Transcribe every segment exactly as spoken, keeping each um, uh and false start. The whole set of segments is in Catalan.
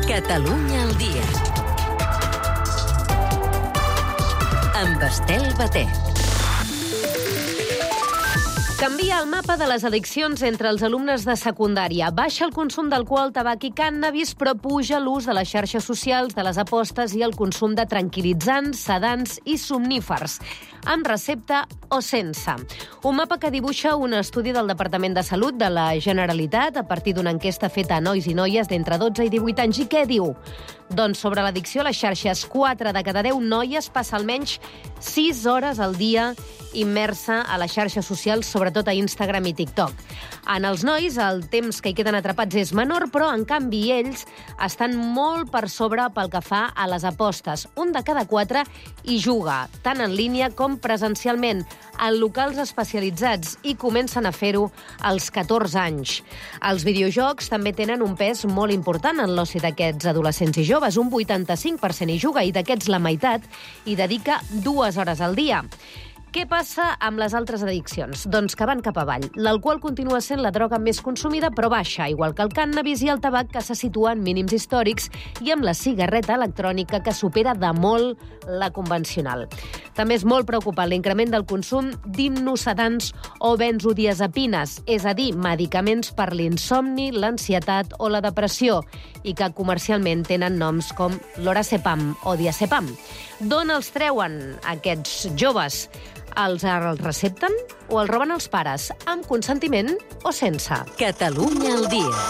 Catalunya al dia. Amb Estel Baté. Canvia el mapa de les addiccions entre els alumnes de secundària. Baixa el consum d'alcohol, tabac i cànnabis, però puja l'ús de les xarxes socials, de les apostes i el consum de tranquil·litzants, sedants i somnífers, amb recepta o sense. Un mapa que dibuixa un estudi del Departament de Salut de la Generalitat a partir d'una enquesta feta a nois i noies d'entre dotze i divuit anys. I què diu? Doncs sobre l'addicció a les xarxes, quatre de cada deu noies passa almenys sis hores al dia immersa a les xarxes socials, sobretot a Instagram i TikTok. En els nois, el temps que hi queden atrapats és menor, però, en canvi, ells estan molt per sobre pel que fa a les apostes. Un de cada quatre hi juga, tant en línia com presencialment, en locals especialitzats, i comencen a fer-ho als catorze anys. Els videojocs també tenen un pes molt important en l'oci d'aquests adolescents i joves. Un vuitanta-cinc per cent hi juga i d'aquests la meitat hi dedica dues hores al dia. Què passa amb les altres addiccions? Doncs que van cap avall. L'alcohol continua sent la droga més consumida, però baixa, igual que el cànnabis i el tabac, que se situa en mínims històrics, i amb la cigarreta electrònica, que supera de molt la convencional. També és molt preocupant l'increment del consum d'hipnosedants o benzodiazepines, és a dir, medicaments per l'insomni, l'ansietat o la depressió, i que comercialment tenen noms com lorazepam o diazepam. D'on els treuen aquests joves? Els els recepten o els roben els pares, amb consentiment o sense? Catalunya al dia.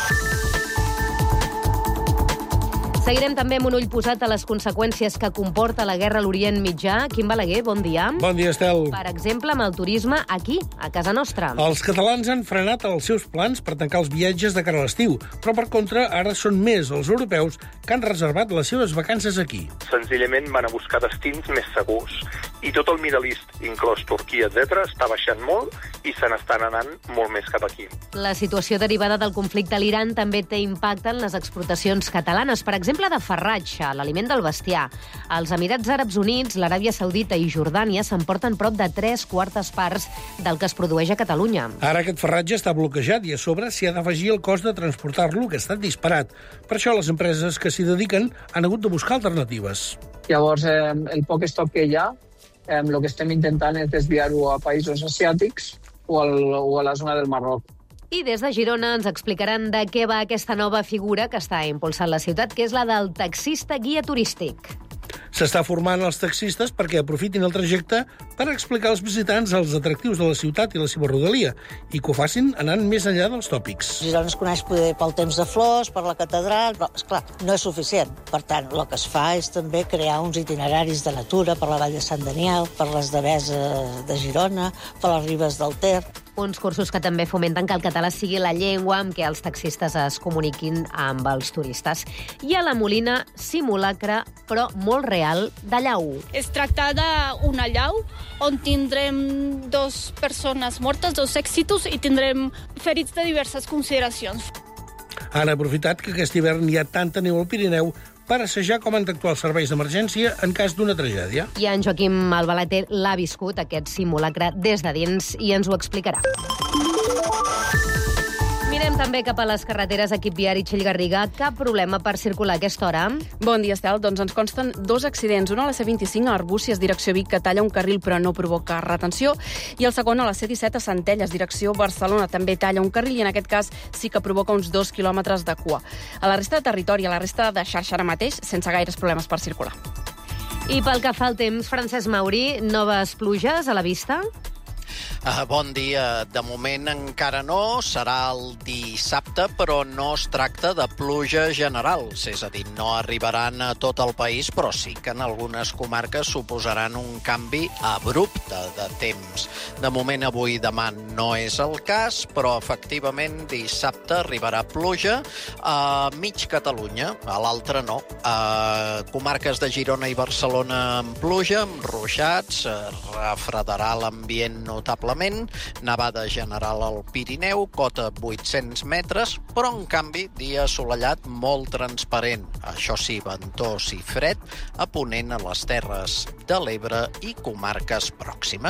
Seguirem també amb un ull posat a les conseqüències que comporta la guerra a l'Orient Mitjà. Quim Balaguer, bon dia. Bon dia, Estel. Per exemple, amb el turisme aquí, a casa nostra. Els catalans han frenat els seus plans per tancar els viatges de cara a l'estiu, però, per contra, ara són més els europeus que han reservat les seves vacances aquí. Senzillament van a buscar destins més segurs. I tot el Middle East, inclòs Turquia, etcètera, està baixant molt i se n'estan anant molt més cap aquí. La situació derivada del conflicte a l'Iran també té impacte en les exportacions catalanes. Per exemple, de farratge, l'aliment del bestiar. Els Emirats Àrabs Units, l'Aràbia Saudita i Jordània s'emporten prop de tres quartes parts del que es produeix a Catalunya. Ara aquest farratge està bloquejat i a sobre s'hi ha d'afegir el cost de transportar-lo, que ha estat disparat. Per això les empreses que s'hi dediquen han hagut de buscar alternatives. Llavors, eh, el poc estoc que hi ha, eh, el que estem intentant és desviar-ho a països asiàtics o, al, o a la zona del Marroc. I des de Girona ens explicaran de què va aquesta nova figura que està impulsant la ciutat, que és la del taxista guia turístic. S'està formant els taxistes perquè aprofitin el trajecte per explicar als visitants els atractius de la ciutat i la seva rodalia, i que ho facin anant més enllà dels tòpics. Girona es coneix poder pel temps de flors, per la catedral, però, esclar, no és suficient. Per tant, el que es fa és també crear uns itineraris de natura per la Vall de Sant Daniel, per les Deveses de Girona, per les Ribes del Ter. Uns cursos que també fomenten que el català sigui la llengua amb què els taxistes es comuniquin amb els turistes. I a la Molina, simulacre, però molt real, de llau. Es tracta d'una llau on tindrem dos persones mortes, dos èxitos, i tindrem ferits de diverses consideracions. Han aprofitat que aquest hivern hi ha tanta neu al Pirineu per assajar com han d'actuar els serveis d'emergència en cas d'una tragèdia. I en Joaquim Albalater l'ha viscut, aquest simulacre, des de dins, i ens ho explicarà. Mirem també cap a les carreteres. Equip viari Txell-Garriga. Cap problema per circular a aquesta hora? Bon dia, Estel. Doncs ens consten dos accidents. Un a la C vint-i-cinc a Arbúcies, direcció Vic, que talla un carril però no provoca retenció. I el segon a la C disset a Centelles, direcció Barcelona. També talla un carril i en aquest cas sí que provoca uns dos quilòmetres de cua. A la resta de territori, a la resta de xarxa ara mateix, sense gaires problemes per circular. I pel que fa al temps, Francesc Mauri, noves pluges a la vista? Uh, bon dia. De moment encara no. Serà el dissabte, però no es tracta de pluja generals. És a dir, no arribaran a tot el país, però sí que en algunes comarques suposaran un canvi abrupte de temps. De moment, avui i demà no és el cas, però efectivament dissabte arribarà pluja a mig Catalunya, a l'altre no. A comarques de Girona i Barcelona amb pluja, amb ruixats, refredarà l'ambient notablement, nevada general al Pirineu, cota vuit-cents metres, però en canvi dia assolellat molt transparent. Això sí, ventós i fred, a ponent a les Terres de l'Ebre i comarques pròximes.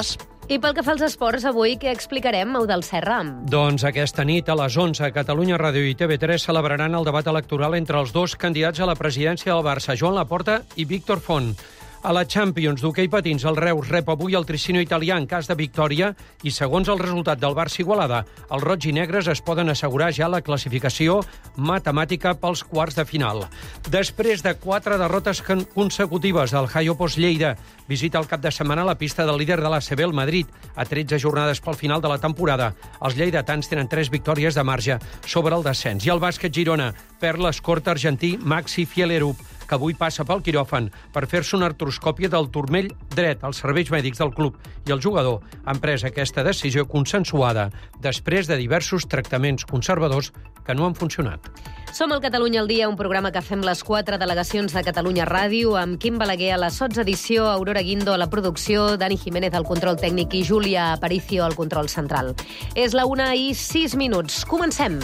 I pel que fa als esports, avui què explicarem, Eudald Serra? Doncs aquesta nit, a les onze, Catalunya Ràdio i T V tres celebraran el debat electoral entre els dos candidats a la presidència del Barça, Joan Laporta i Víctor Font. A la Champions d'hoquei patins, el Reus rep avui el Tricino italià en cas de victòria i, segons el resultat del Barça-Igualada, els roig i negres es poden assegurar ja la classificació matemàtica pels quarts de final. Després de quatre derrotes consecutives, el Jaiopos Lleida visita el cap de setmana la pista del líder de l'A C B, el Madrid, a tretze jornades pel final de la temporada. Els lleidatans tenen tres victòries de marge sobre el descens. I el bàsquet Girona perd l'escorta argentí Maxi Fielerup, que avui passa pel quiròfan per fer-se una artroscòpia del turmell dret als serveis mèdics del club, i el jugador han pres aquesta decisió consensuada després de diversos tractaments conservadors que no han funcionat. Som al Catalunya al dia, un programa que fem les quatre delegacions de Catalunya Ràdio, amb Quim Balaguer a la sotsedició, Aurora Guindo a la producció, Dani Jiménez al control tècnic i Júlia Aparicio al control central. És la una i sis minuts. Comencem!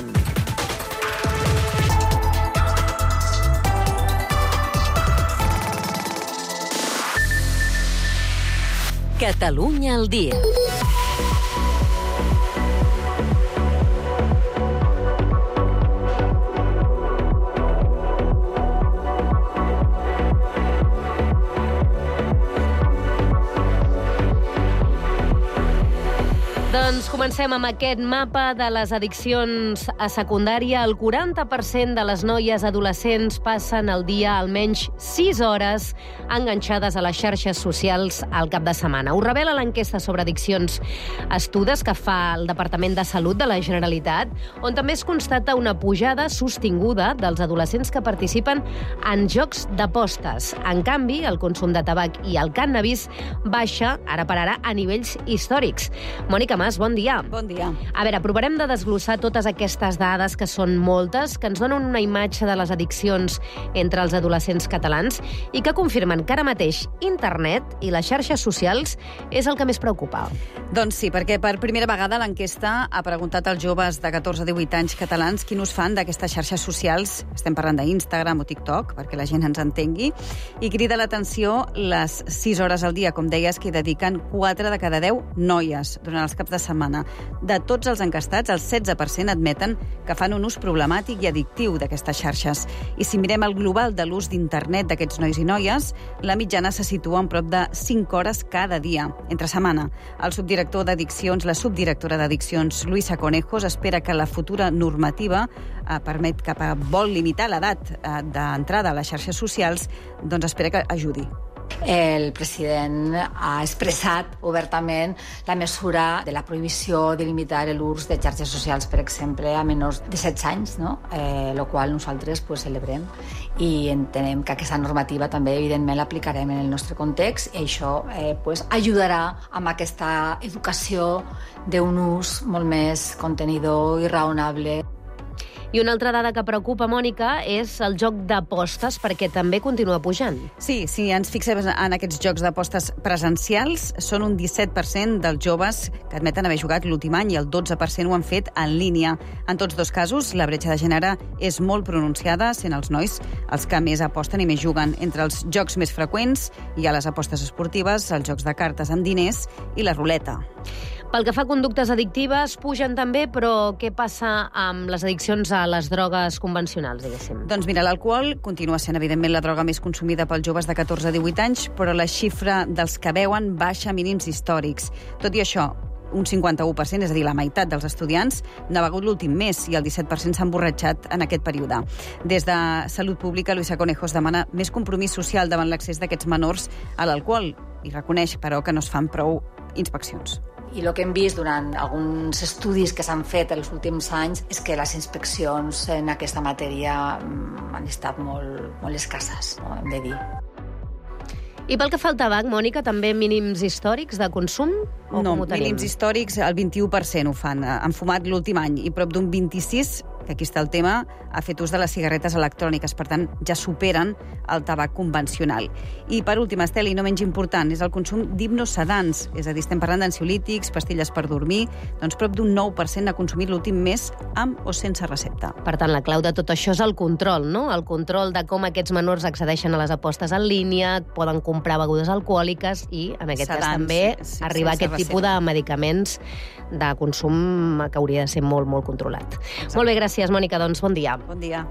Catalunya al dia. Doncs comencem amb aquest mapa de les addiccions a secundària. El quaranta per cent de les noies adolescents passen el dia almenys sis hores enganxades a les xarxes socials al cap de setmana. Ho revela l'enquesta sobre addiccions Estudes que fa el Departament de Salut de la Generalitat, on també es constata una pujada sostinguda dels adolescents que participen en jocs d'apostes. En canvi, el consum de tabac i el cànnabis baixa, ara per ara, a nivells històrics. Mònica Mas, bon dia. Bon dia. A veure, provarem de desglossar totes aquestes dades, que són moltes, que ens donen una imatge de les addiccions entre els adolescents catalans i que confirmen que ara mateix internet i les xarxes socials és el que més preocupa. Doncs sí, perquè per primera vegada l'enquesta ha preguntat als joves de catorze a divuit anys catalans quin ús fan d'aquestes xarxes socials. Estem parlant d'Instagram o TikTok, perquè la gent ens entengui, i crida l'atenció les sis hores al dia, com deies, que hi dediquen quatre de cada deu noies durant els caps de setmana. De tots els encastats, el setze per cent admeten que fan un ús problemàtic i addictiu d'aquestes xarxes. I si mirem el global de l'ús d'internet d'aquests nois i noies, la mitjana se situa en prop de cinc hores cada dia, entre setmana. El subdirector d'addiccions, la subdirectora d'addiccions, Luisa Conejos, espera que la futura normativa eh, permet que vol limitar l'edat eh, d'entrada a les xarxes socials, doncs espera que ajudi. El president ha expressat obertament la mesura de la prohibició de limitar l'ús de xarxes socials, per exemple, a menors de setze anys, no? eh, lo qual nosaltres pues, celebrem i entenem que aquesta normativa també, evidentment, l'aplicarem en el nostre context i això eh, pues, ajudarà amb aquesta educació d'un ús molt més contenidor i raonable. I una altra dada que preocupa, Mònica, és el joc d'apostes, perquè també continua pujant. Sí, si ens fixem en aquests jocs d'apostes presencials, són un disset per cent dels joves que admeten haver jugat l'últim any i el dotze per cent ho han fet en línia. En tots dos casos, la bretxa de gènere és molt pronunciada, sent els nois els que més aposten i més juguen. Entre els jocs més freqüents hi ha les apostes esportives, els jocs de cartes amb diners i la ruleta. Pel que fa a conductes addictives, pugen també, però què passa amb les addiccions a les drogues convencionals, diguéssim? Doncs mira, l'alcohol continua sent, evidentment, la droga més consumida pels joves de catorze a divuit anys, però la xifra dels que beuen baixa a mínims històrics. Tot i això, un cinquanta-u per cent, és a dir, la meitat dels estudiants, n'ha begut l'últim mes i el disset per cent s'ha emborratxat en aquest període. Des de Salut Pública, Luisa Conejos demana més compromís social davant l'accés d'aquests menors a l'alcohol i reconeix, però, que no es fan prou inspeccions. I el que hem vist durant alguns estudis que s'han fet els últims anys és que les inspeccions en aquesta matèria han estat molt, molt escasses, no? Hem de dir. I pel que fa al tabac, Mònica, també mínims històrics de consum? O no, mínims històrics, el vint-i-u per cent ho fan. Han fumat l'últim any i prop d'un vint-i-sis perquè aquí està el tema, ha fet ús de les cigarretes electròniques, per tant, ja superen el tabac convencional. I, per últim, Estel, i no menys important, és el consum d'hipnosedants, és a dir, estem parlant d'ansiolítics, pastilles per dormir, doncs prop d'un nou per cent ha consumit l'últim mes amb o sense recepta. Per tant, la clau de tot això és el control, no? El control de com aquests menors accedeixen a les apostes en línia, poden comprar begudes alcohòliques i, en aquest Sedans, cas també, sí, sí, arribar a aquest recepta. tipus de medicaments de consum que hauria de ser molt, molt controlat. Exacte. Molt bé, gràcies, Mònica. Doncs bon dia. Bon dia.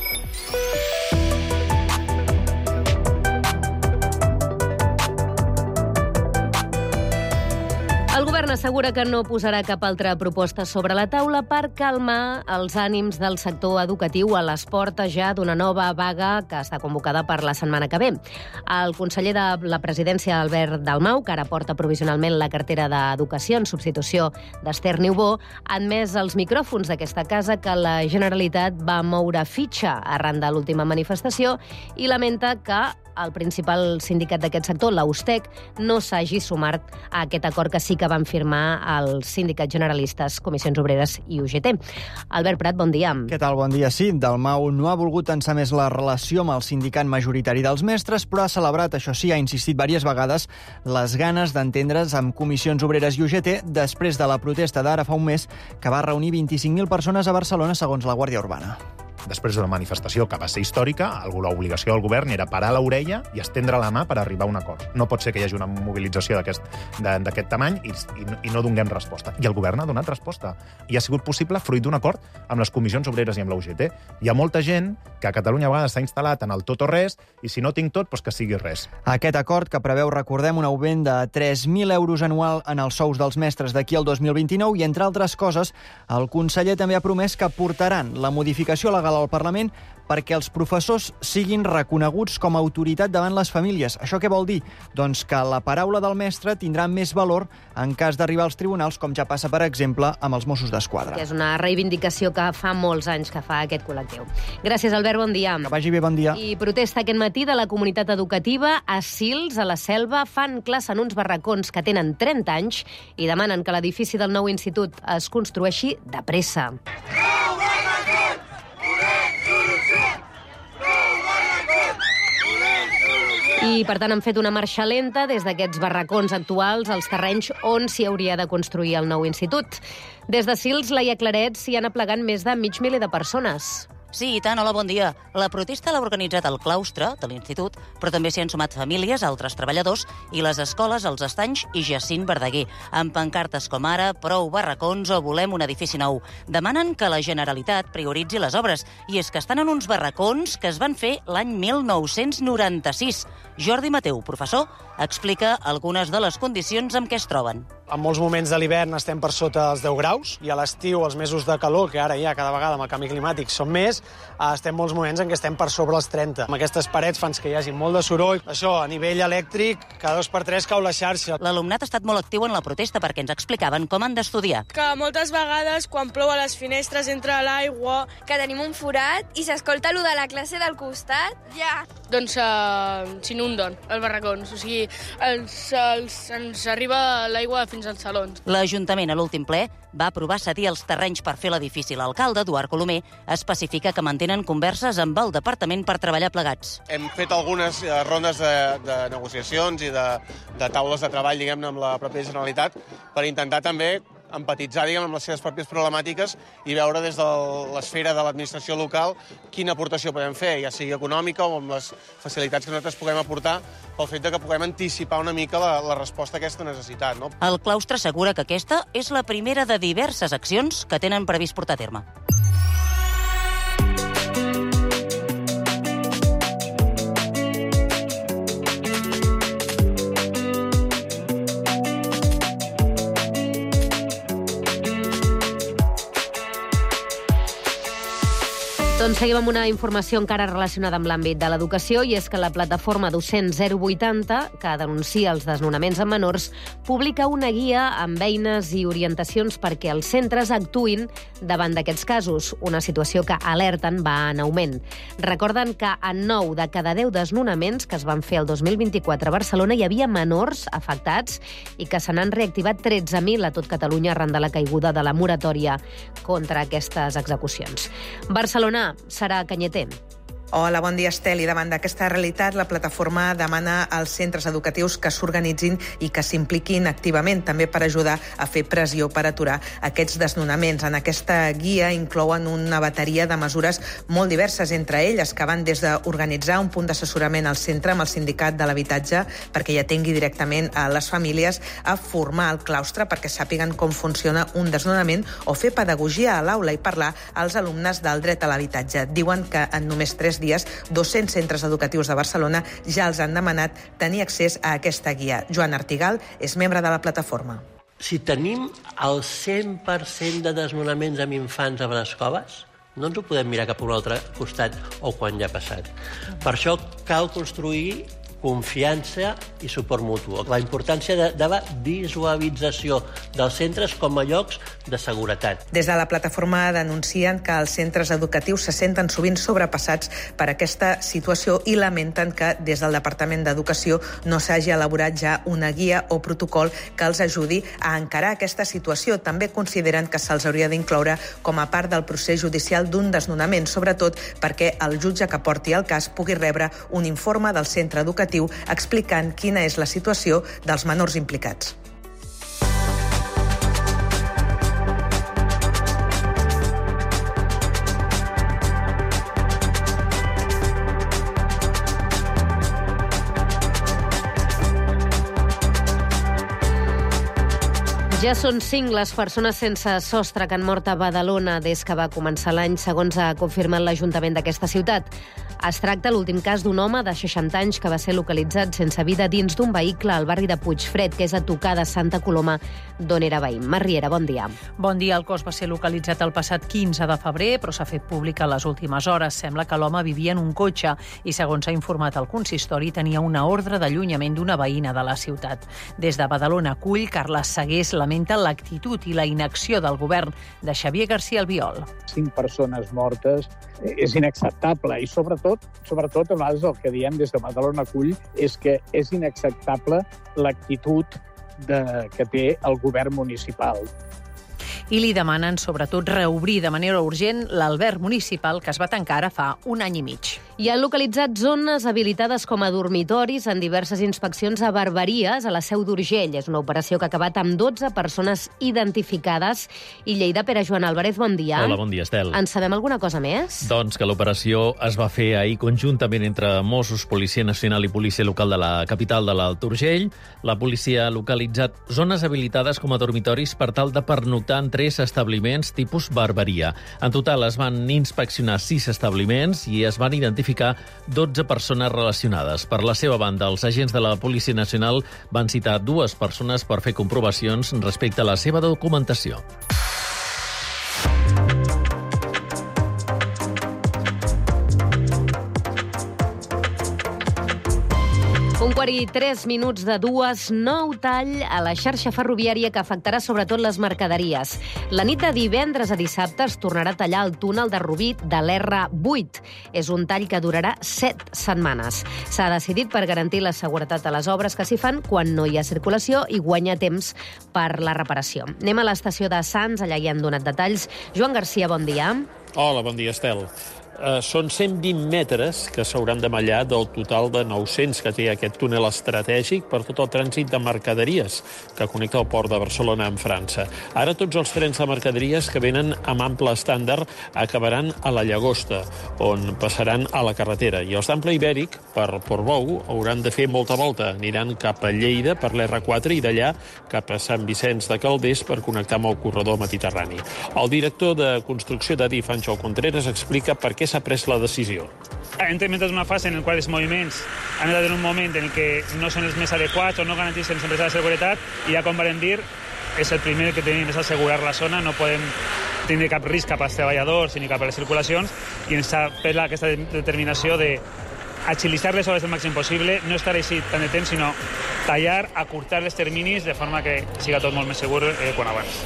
El govern assegura que no posarà cap altra proposta sobre la taula per calmar els ànims del sector educatiu a les portes ja d'una nova vaga que està convocada per la setmana que ve. El conseller de la presidència, Albert Dalmau, que ara porta provisionalment la cartera d'Educació en substitució d'Esther Niubó, ha admès als micròfons d'aquesta casa que la Generalitat va moure fitxa arran de l'última manifestació i lamenta que el principal sindicat d'aquest sector, l'Austec, no s'hagi sumat a aquest acord que sí que van firmar els sindicats generalistes, Comissions Obreres i U G T. Albert Prat, bon dia. Què tal? Bon dia. Sí, Dalmau no ha volgut tensar més la relació amb el sindicat majoritari dels mestres, però ha celebrat, això sí, ha insistit diverses vegades, les ganes d'entendre's amb Comissions Obreres i U G T després de la protesta d'ara fa un mes que va reunir vint-i-cinc mil persones a Barcelona, segons la Guàrdia Urbana. Després d'una manifestació que va ser històrica, l'obligació del govern era parar l'orella i estendre la mà per arribar a un acord. No pot ser que hi hagi una mobilització d'aquest tamany i, i, i no donem resposta. I el govern ha donat resposta. I ha sigut possible fruit d'un acord amb les Comissions Obreres i amb la U G T. Hi ha molta gent que a Catalunya a vegades s'ha instal·lat en el tot o res i si no tinc tot, doncs que sigui res. Aquest acord, que preveu, recordem, un augment de tres mil euros anual en els sous dels mestres d'aquí al dos mil vint-i-nou i, entre altres coses, el conseller també ha promès que portaran la modificació legal al Parlament perquè els professors siguin reconeguts com a autoritat davant les famílies. Això què vol dir? Doncs que la paraula del mestre tindrà més valor en cas d'arribar als tribunals, com ja passa, per exemple, amb els Mossos d'Esquadra. Que és una reivindicació que fa molts anys que fa aquest col·lectiu. Gràcies, Albert, bon dia. Que vagi bé, bon dia. I protesta aquest matí de la comunitat educativa a Sils, a la Selva. Fan classe en uns barracons que tenen trenta anys i demanen que l'edifici del nou institut es construeixi de pressa. I, per tant, han fet una marxa lenta des d'aquests barracons actuals als terrenys on s'hi hauria de construir el nou institut. Des de Sils, Laia Claret, s'hi han aplegat més de mig miler de persones. Sí, i tant, hola, bon dia. La protesta l'ha organitzat el claustre de l'Institut, però també s'hi han sumat famílies, altres treballadors i les escoles, els Estanys i Jacint Verdaguer, amb pancartes com ara prou barracons o volem un edifici nou. Demanen que la Generalitat prioritzi les obres, i és que estan en uns barracons que es van fer l'any mil nou-cents noranta-sis. Jordi Mateu, professor, explica algunes de les condicions amb què es troben. En molts moments de l'hivern estem per sota els deu graus i a l'estiu, els mesos de calor, que ara ja cada vegada amb el canvi climàtic són més, estem molts moments en què estem per sobre els trenta. Amb aquestes parets fan que hi hagi molt de soroll. Això, a nivell elèctric, cada dos per tres cau la xarxa. L'alumnat ha estat molt actiu en la protesta perquè ens explicaven com han d'estudiar. Que moltes vegades, quan plou a les finestres, entra l'aigua, que tenim un forat i s'escolta allò de la classe del costat. Ja. Doncs uh, s'inunden els barracons, o sigui, els, els, ens arriba l'aigua fins als salons. L'Ajuntament, a l'últim ple, va aprovar cedir els terrenys per fer l'edifici. L'alcalde, Eduard Colomer, especifica que mantenen converses amb el departament per treballar plegats. Hem fet algunes rondes de, de negociacions i de, de taules de treball, diguem-ne, amb la pròpia Generalitat per intentar també empatitzar, diguem, amb les seves pròpies problemàtiques i veure des de l'esfera de l'administració local quina aportació podem fer, ja sigui econòmica o amb les facilitats que nosaltres puguem aportar pel fet de que puguem anticipar una mica la, la resposta a aquesta necessitat. No? El claustre assegura que aquesta és la primera de diverses accions que tenen previst portar a terme. Doncs seguim amb una informació encara relacionada amb l'àmbit de l'educació, i és que la plataforma Docents zero vuitanta, que denuncia els desnonaments amb menors, publica una guia amb eines i orientacions perquè els centres actuïn davant d'aquests casos, una situació que, alerten, va en augment. Recorden que en nou de cada deu desnonaments que es van fer el dos mil vint-i-quatre a Barcelona hi havia menors afectats i que se n'han reactivat tretze mil a tot Catalunya arran de la caiguda de la moratòria contra aquestes execucions. Barcelona serà canyeter. Hola, bon dia, Estel. I davant d'aquesta realitat, la plataforma demana als centres educatius que s'organitzin i que s'impliquin activament, també per ajudar a fer pressió per aturar aquests desnonaments. En aquesta guia inclouen una bateria de mesures molt diverses, entre elles que van des d'organitzar un punt d'assessorament al centre amb el sindicat de l'habitatge perquè hi atengui directament a les famílies, a formar el claustre perquè sàpiguen com funciona un desnonament o fer pedagogia a l'aula i parlar als alumnes del dret a l'habitatge. Diuen que en només tres dies, dos-cents centres educatius de Barcelona ja els han demanat tenir accés a aquesta guia. Joan Artigal és membre de la plataforma. Si tenim el cent per cent de desnonaments amb infants a les escoles, no ens ho podem mirar cap a un altre costat o quan ja ha passat. Per això cal construir confiança i suport mutu. La importància de, de la visualització dels centres com a llocs de seguretat. Des de la plataforma denuncien que els centres educatius se senten sovint sobrepassats per aquesta situació i lamenten que des del Departament d'Educació no s'hagi elaborat ja una guia o protocol que els ajudi a encarar aquesta situació. També consideren que se'ls hauria d'incloure com a part del procés judicial d'un desnonament, sobretot perquè el jutge que porti el cas pugui rebre un informe del centre educatiu explicant quina és la situació dels menors implicats. Ja són cinc les persones sense sostre que han mort a Badalona des que va començar l'any, segons ha confirmat l'Ajuntament d'aquesta ciutat. Es tracta l'últim cas d'un home de seixanta anys que va ser localitzat sense vida dins d'un vehicle al barri de Puigfred, que és a tocar de Santa Coloma, d'on era veí. Marriera, bon dia. Bon dia. El cos va ser localitzat el passat quinze de febrer, però s'ha fet públic a les últimes hores. Sembla que l'home vivia en un cotxe i, segons ha informat el consistori, tenia una ordre d'allunyament d'una veïna de la ciutat. Des de Badalona Cull, Carles Segués lamenta l'actitud i la inacció del govern de Xavier García Albiol. Cinc persones mortes és inacceptable i sobretot, sobretot a vegades el que diem des de Badalona Cull és que és inacceptable l'actitud de, que té el govern municipal. I li demanen, sobretot, reobrir de manera urgent l'alberg municipal que es va tancar ara fa un any i mig. Hi han localitzat zones habilitades com a dormitoris en diverses inspeccions a Barberies, a la Seu d'Urgell. És una operació que ha acabat amb dotze persones identificades. I Lleida, Pere Joan Álvarez, bon dia. Hola, bon dia, Estel. En sabem alguna cosa més? Doncs que l'operació es va fer ahir conjuntament entre Mossos, Policia Nacional i Policia Local de la capital de l'Alt Urgell. La policia ha localitzat zones habilitades com a dormitoris per tal de pernoctar en tres establiments tipus barberia. En total es van inspeccionar sis establiments i es van identificar dotze persones relacionades. Per la seva banda, els agents de la Policia Nacional van citar dues persones per fer comprovacions respecte a la seva documentació. Un quart i tres minuts de dues, nou tall a la xarxa ferroviària que afectarà sobretot les mercaderies. La nit de divendres a dissabte es tornarà a tallar el túnel de Rubí de l'erra vuit. És un tall que durarà set setmanes. S'ha decidit per garantir la seguretat de les obres que s'hi fan quan no hi ha circulació i guanyar temps per la reparació. Anem a l'estació de Sants, allà hi han donat detalls. Joan Garcia, bon dia. Hola, bon dia, Estel. Uh, són cent vint metres que s'hauran de mallar del total de nou-cents que té aquest túnel estratègic per tot el trànsit de mercaderies que connecta el port de Barcelona amb França. Ara tots els trens de mercaderies que venen amb ample estàndard acabaran a la Llagosta, on passaran a la carretera. I els d'ample ibèric, per Portbou, hauran de fer molta volta. Aniran cap a Lleida per l'erra quatre i d'allà cap a Sant Vicenç de Calders per connectar amb el corredor mediterrani. El director de construcció d'Adif, Àngel Contreras, explica per què s'ha pres la decisió. Hem implementat una fase en la qual els moviments han anat en un moment en què no són els més adequats o no garanteixen sempre la seguretat i ja, com vam dir, és el primer que tenim, és assegurar la zona. No podem tindre cap risc cap als treballadors ni cap a les circulacions, i ens ha fet aquesta determinació de agilitzar les hores el màxim possible, no estar així tant de temps, sinó tallar, acurtar els terminis de forma que siga tot molt més segur eh, quan abans.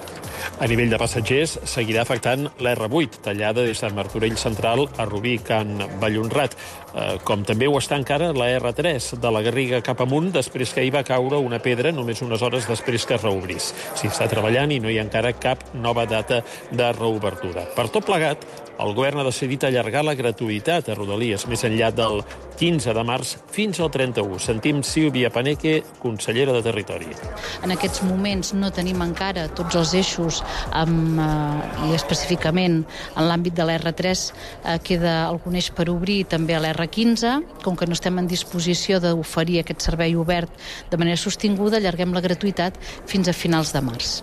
A nivell de passatgers, seguirà afectant l'R vuit, tallada des de Martorell Central a Rubí, Can Vallhonrat, eh, com també ho està encara la R tres, de la Garriga cap amunt, després que hi va caure una pedra només unes hores després que es reobrís. S'hi està treballant i no hi ha encara cap nova data de reobertura. Per tot plegat, el govern ha decidit allargar la gratuïtat a Rodalies més enllà del quinze de març fins al trenta-u. Sentim Sílvia Paneque, consellera de Territori. En aquests moments no tenim encara tots els eixos amb, eh, i específicament en l'àmbit de l'R tres eh, queda algun eix per obrir, també a l'R quinze. Com que no estem en disposició d'oferir aquest servei obert de manera sostinguda, allarguem la gratuïtat fins a finals de març.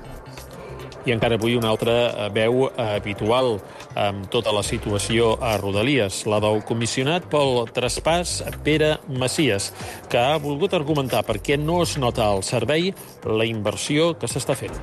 I encara avui una altra veu habitual amb tota la situació a Rodalies, la del comissionat pel traspàs Pere Macias, que ha volgut argumentar per què no es nota al servei la inversió que s'està fent.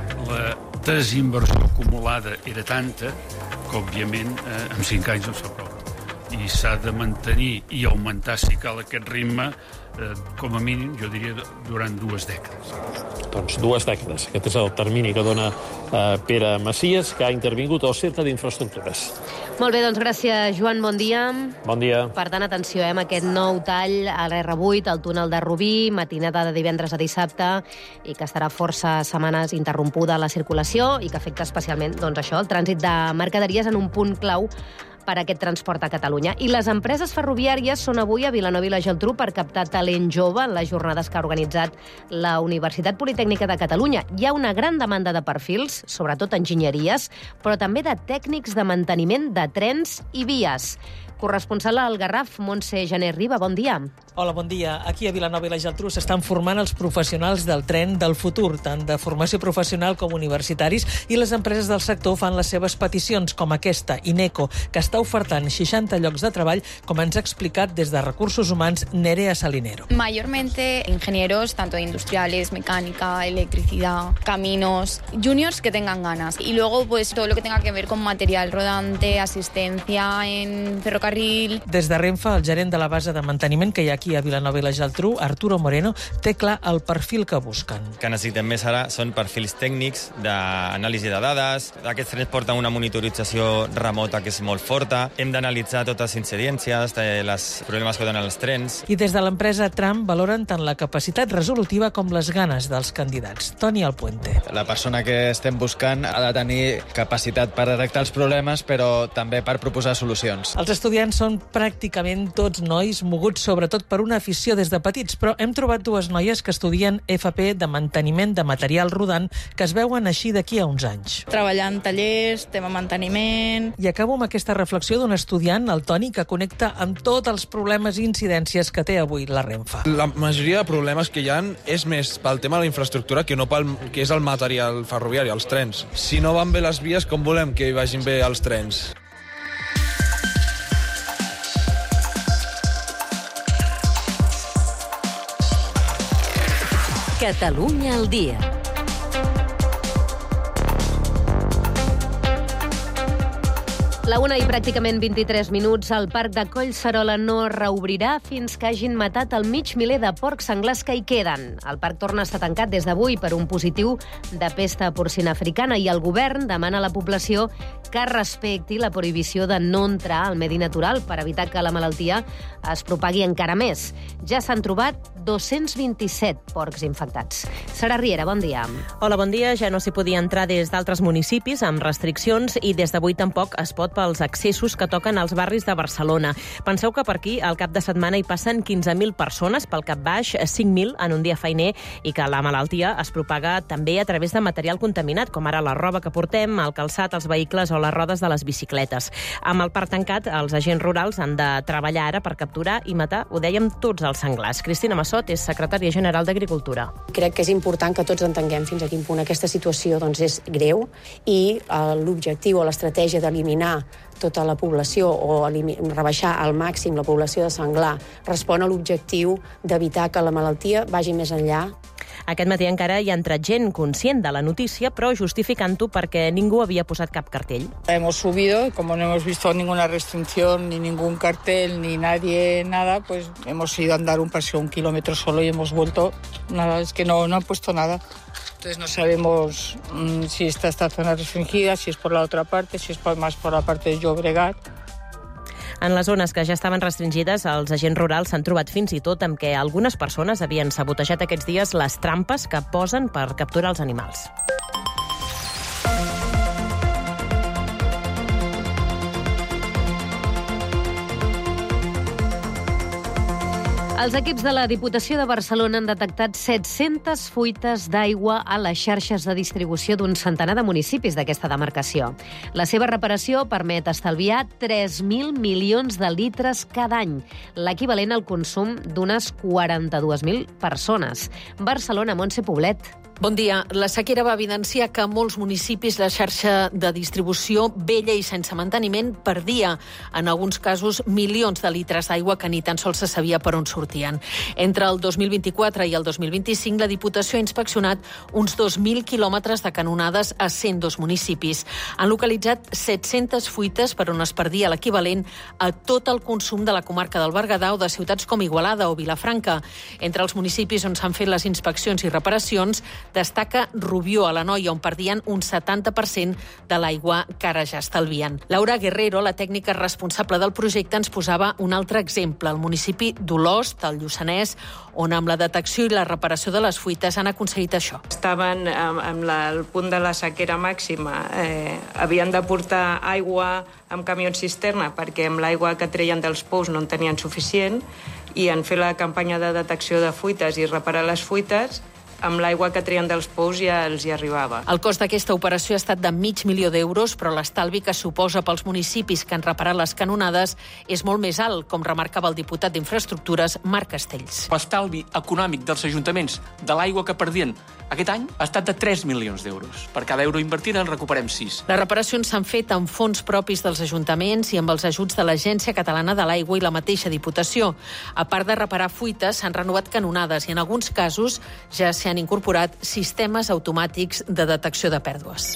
La desinversió acumulada era tanta que, òbviament, eh, en cinc anys no s'aprova. I s'ha de mantenir i augmentar, si cal, aquest ritme, eh, com a mínim, jo diria, durant dues dècades. Doncs dues dècades. Aquest és el termini que dona eh, Pere Macias, que ha intervingut al Centre d'Infraestructures. Molt bé, doncs gràcies, Joan, bon dia. Bon dia. Per tant, atenció, eh, amb aquest nou tall a l'R vuit, al túnel de Rubí, matinada de divendres a dissabte, i que estarà força setmanes interrompuda la circulació i que afecta especialment, doncs això, el trànsit de mercaderies en un punt clau per a aquest transport a Catalunya. I les empreses ferroviàries són avui a Vilanova i la Geltrú per captar talent jove en les jornades que ha organitzat la Universitat Politècnica de Catalunya. Hi ha una gran demanda de perfils, sobretot enginyeries, però també de tècnics de manteniment de trens i vies. Corresponsal al Garraf, Montse Janer Riba, bon dia. Hola, bon dia. Aquí a Vilanova i la Geltrú s'estan formant els professionals del tren del futur, tant de formació professional com universitaris, i les empreses del sector fan les seves peticions, com aquesta, Ineco, que està ofertant seixanta llocs de treball, com ens ha explicat des de Recursos Humans Nerea Salinero. Mayormente ingenieros, tanto industriales, mecánica, electricidad, caminos, juniors que tengan ganas. Y luego, pues, todo lo que tenga que ver con material rodante, asistencia en ferrocarril. Des de Renfe, el gerent de la base de manteniment que hi ha aquí a Vilanova i la Geltrú, Arturo Moreno, té clar el perfil que busquen. El que necessitem més ara són perfils tècnics d'anàlisi de dades. Aquests trens porten una monitorització remota que és molt forta. Hem d'analitzar totes les incidències, els problemes que donen els trens. I des de l'empresa Tram valoren tant la capacitat resolutiva com les ganes dels candidats. Toni Alpuente. La persona que estem buscant ha de tenir capacitat per detectar els problemes, però també per proposar solucions. Els estudiants són pràcticament tots nois, moguts sobretot per una afició des de petits, però hem trobat dues noies que estudien F P de manteniment de material rodant que es veuen així d'aquí a uns anys. Treballant tallers, tema manteniment... I acabo amb aquesta reflexió d'un estudiant, el Toni, que connecta amb tots els problemes i incidències que té avui la Renfe. La majoria de problemes que hi ha és més pel tema de la infraestructura que no pel que és el material ferroviari, els trens. Si no van bé les vies, com volem que hi vagin bé els trens? Catalunya al dia. La una i pràcticament vint-i-tres minuts, el parc de Collserola no reobrirà fins que hagin matat el mig miler de porcs senglars que hi queden. El parc torna a estar tancat des d'avui per un positiu de pesta porcina africana i el govern demana a la població que respecti la prohibició de no entrar al medi natural per evitar que la malaltia es propagui encara més. Ja s'han trobat dos-cents vint-i-set porcs infectats. Sara Riera, bon dia. Hola, bon dia. Ja no s'hi podia entrar des d'altres municipis amb restriccions i des d'avui tampoc es pot pels accessos que toquen als barris de Barcelona. Penseu que per aquí al cap de setmana hi passen quinze mil persones, pel cap baix cinc mil en un dia feiner, i que la malaltia es propaga també a través de material contaminat, com ara la roba que portem, el calçat, els vehicles o les rodes de les bicicletes. Amb el parc tancat, els agents rurals han de treballar ara per capturar i matar, ho dèiem, tots els senglars. Cristina Massot és secretària general d'Agricultura. Crec que és important que tots entenguem fins a quin punt aquesta situació doncs, és greu i eh, l'objectiu o l'estratègia d'eliminar tota la població o rebaixar al màxim la població de senglar respon a l'objectiu d'evitar que la malaltia vagi més enllà. Aquest matí encara hi ha entrat gent conscient de la notícia, però justificant-ho perquè ningú havia posat cap cartell. Hemos subido y como no hemos visto ninguna restricción, ni ningún cartel, ni nadie, nada, pues hemos ido a andar un paseo un kilómetro solo y hemos vuelto. Nada, es que no, no han puesto nada. Entonces no sabemos mmm, si está esta zona restringida, si es por la otra parte, si es por, más por la parte de Llobregat. En les zones que ja estaven restringides, els agents rurals s'han trobat fins i tot amb què algunes persones havien sabotejat aquests dies les trampes que posen per capturar els animals. Els equips de la Diputació de Barcelona han detectat set-centes fuites d'aigua a les xarxes de distribució d'un centenar de municipis d'aquesta demarcació. La seva reparació permet estalviar tres mil milions de litres cada any, l'equivalent al consum d'unes quaranta-dues mil persones. Barcelona, Montse Poblet. Bon dia. La sequera va evidenciar que a molts municipis la xarxa de distribució vella i sense manteniment perdia, en alguns casos, milions de litres d'aigua que ni tan sols se sabia per on sortien. Entre el dos mil vint-i-quatre i el dos mil vint-i-cinc, la Diputació ha inspeccionat uns dos mil quilòmetres de canonades a cent dos municipis. Han localitzat set-centes fuites per on es perdia l'equivalent a tot el consum de la comarca del Berguedà o de ciutats com Igualada o Vilafranca. Entre els municipis on s'han fet les inspeccions i reparacions, destaca Rubió, a l'Anoia, on perdien un setanta per cent de l'aigua que ara ja estalvien. Laura Guerrero, la tècnica responsable del projecte, ens posava un altre exemple, el municipi d'Olost, al Lluçanès, on amb la detecció i la reparació de les fuites han aconseguit això. Estaven amb la, el punt de la sequera màxima. Eh, havien de portar aigua amb camions cisterna perquè amb l'aigua que treien dels pous no en tenien suficient, i han fet la campanya de detecció de fuites i reparar les fuites. Amb l'aigua que treien dels pous ja els hi arribava. El cost d'aquesta operació ha estat de mig milió d'euros, però l'estalvi que suposa pels municipis que han reparat les canonades és molt més alt, com remarcava el diputat d'Infraestructures, Marc Castells. L'estalvi econòmic dels ajuntaments de l'aigua que perdien aquest any ha estat de tres milions d'euros. Per cada euro invertit en recuperem sis. Les reparacions s'han fet amb fons propis dels ajuntaments i amb els ajuts de l'Agència Catalana de l'Aigua i la mateixa Diputació. A part de reparar fuites, s'han renovat canonades i en alguns casos ja s'hi han incorporat sistemes automàtics de detecció de pèrdues.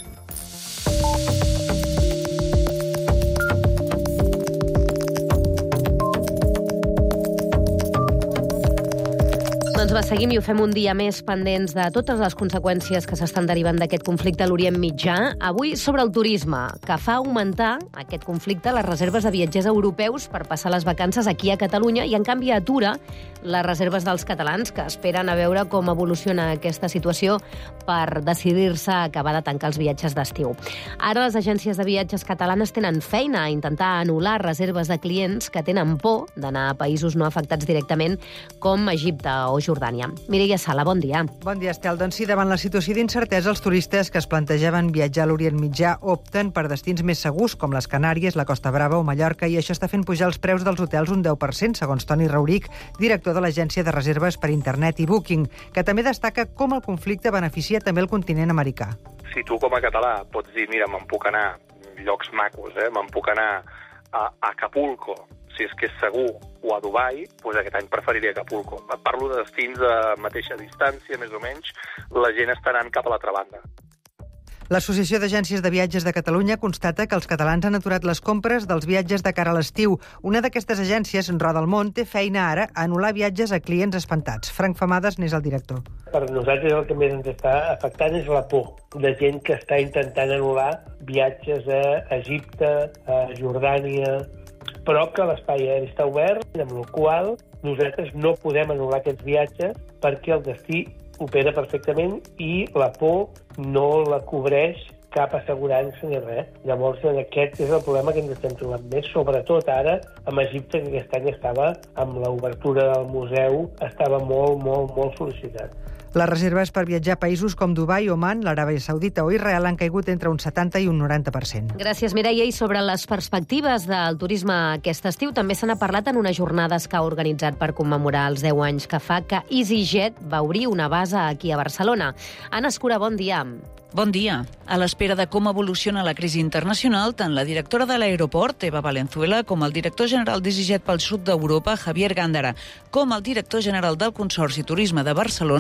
Doncs va, seguim i ho fem un dia més pendents de totes les conseqüències que s'estan derivant d'aquest conflicte a l'Orient Mitjà. Avui sobre el turisme, que fa augmentar aquest conflicte les reserves de viatgers europeus per passar les vacances aquí a Catalunya i, en canvi, atura les reserves dels catalans que esperen a veure com evoluciona aquesta situació per decidir-se a acabar de tancar els viatges d'estiu. Ara les agències de viatges catalanes tenen feina a intentar anul·lar reserves de clients que tenen por d'anar a països no afectats directament com Egipte o Jordània. Mireia Sala, bon dia. Bon dia, Estel. Doncs sí, davant la situació d'incertesa, els turistes que es plantejaven viatjar a l'Orient Mitjà opten per destins més segurs, com les Canàries, la Costa Brava o Mallorca, i això està fent pujar els preus dels hotels un deu per cent, segons Toni Rauric, director de l'agència de reserves per internet i Booking, que també destaca com el conflicte beneficia també el continent americà. Si tu com a català pots dir, mira, me'n puc anar a llocs macos, eh? me'n puc anar a Acapulco, si és que és segur, o a Dubai, doncs aquest any preferiria Acapulco. Parlo de destins a mateixa distància, més o menys, la gent està anant cap a l'altra banda. L'Associació d'Agències de Viatges de Catalunya constata que els catalans han aturat les compres dels viatges de cara a l'estiu. Una d'aquestes agències, Roda el Món, té feina ara a anul·lar viatges a clients espantats. Frank Famades n'és el director. Per nosaltres el que més ens està afectant és la por de gent que està intentant anul·lar viatges a Egipte, a Jordània, però que l'espai aeri està obert, amb la qual nosaltres no podem anul·lar aquests viatges perquè el destí opera perfectament i la por no la cobreix cap assegurança ni res. Llavors, aquest és el problema que ens estem trobant més, sobretot ara amb Egipte, que aquest any estava, amb l'obertura del museu, estava molt, molt, molt sol·licitat. Les reserves per viatjar a països com Dubai, Oman, l'Aràbia Saudita o Israel han caigut entre un setanta i un noranta per cent. Gràcies, Mireia. I sobre les perspectives del turisme aquest estiu també se n'ha parlat en unes jornades que ha organitzat per commemorar els deu anys que fa que EasyJet va obrir una base aquí a Barcelona. Anna Escura, bon dia. Bon dia. A l'espera de com evoluciona la crisi internacional, tant la directora de l'aeroport, Eva Valenzuela, com el director general d'EasyJet pel sud d'Europa, Javier Gándara, com el director general del Consorci Turisme de Barcelona, Mateu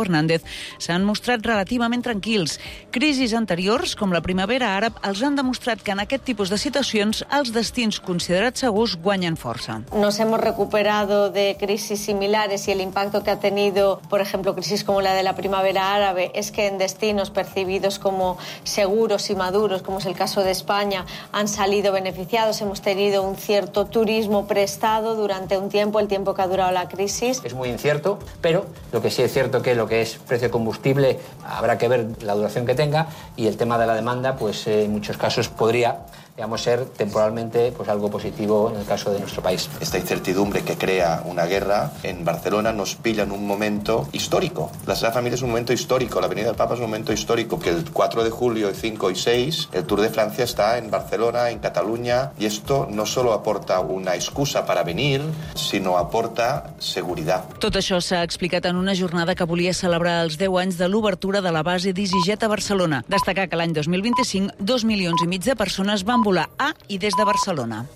Fernández, s'han mostrat relativament tranquils. Crisis anteriors, com la primavera àrab, els han demostrat que en aquest tipus de situacions els destins considerats segurs guanyen força. Nos hemos recuperado de crisis similares y el impacto que ha tenido, por ejemplo, crisis como la de la primavera árabe, es que en destinos percibidos como seguros y maduros, como es el caso de España, han salido beneficiados. Hemos tenido un cierto turismo prestado durante un tiempo, el tiempo que ha durado la crisis. Es muy incierto, pero lo que sí es cierto que lo que es precio de combustible habrá que ver la duración que tenga, y el tema de la demanda, pues en muchos casos podría, digamos, ser temporalmente pues algo positivo en el caso de nuestro país. Esta incertidumbre que crea una guerra en Barcelona nos pilla en un momento histórico. La Sagrada Familia es un momento histórico, la Avenida del Papa es un momento histórico, que el cuatro de julio, cinco y seis, el Tour de Francia está en Barcelona, en Cataluña, y esto no solo aporta una excusa para venir, sino aporta seguridad. Tot això s'ha explicat en una jornada que volia celebrar els deu anys de l'obertura de la base d'EasyJet a Barcelona. Destacar que l'any dos mil vint-i-cinc, dos milions i mig de persones van volar a i des de Barcelona.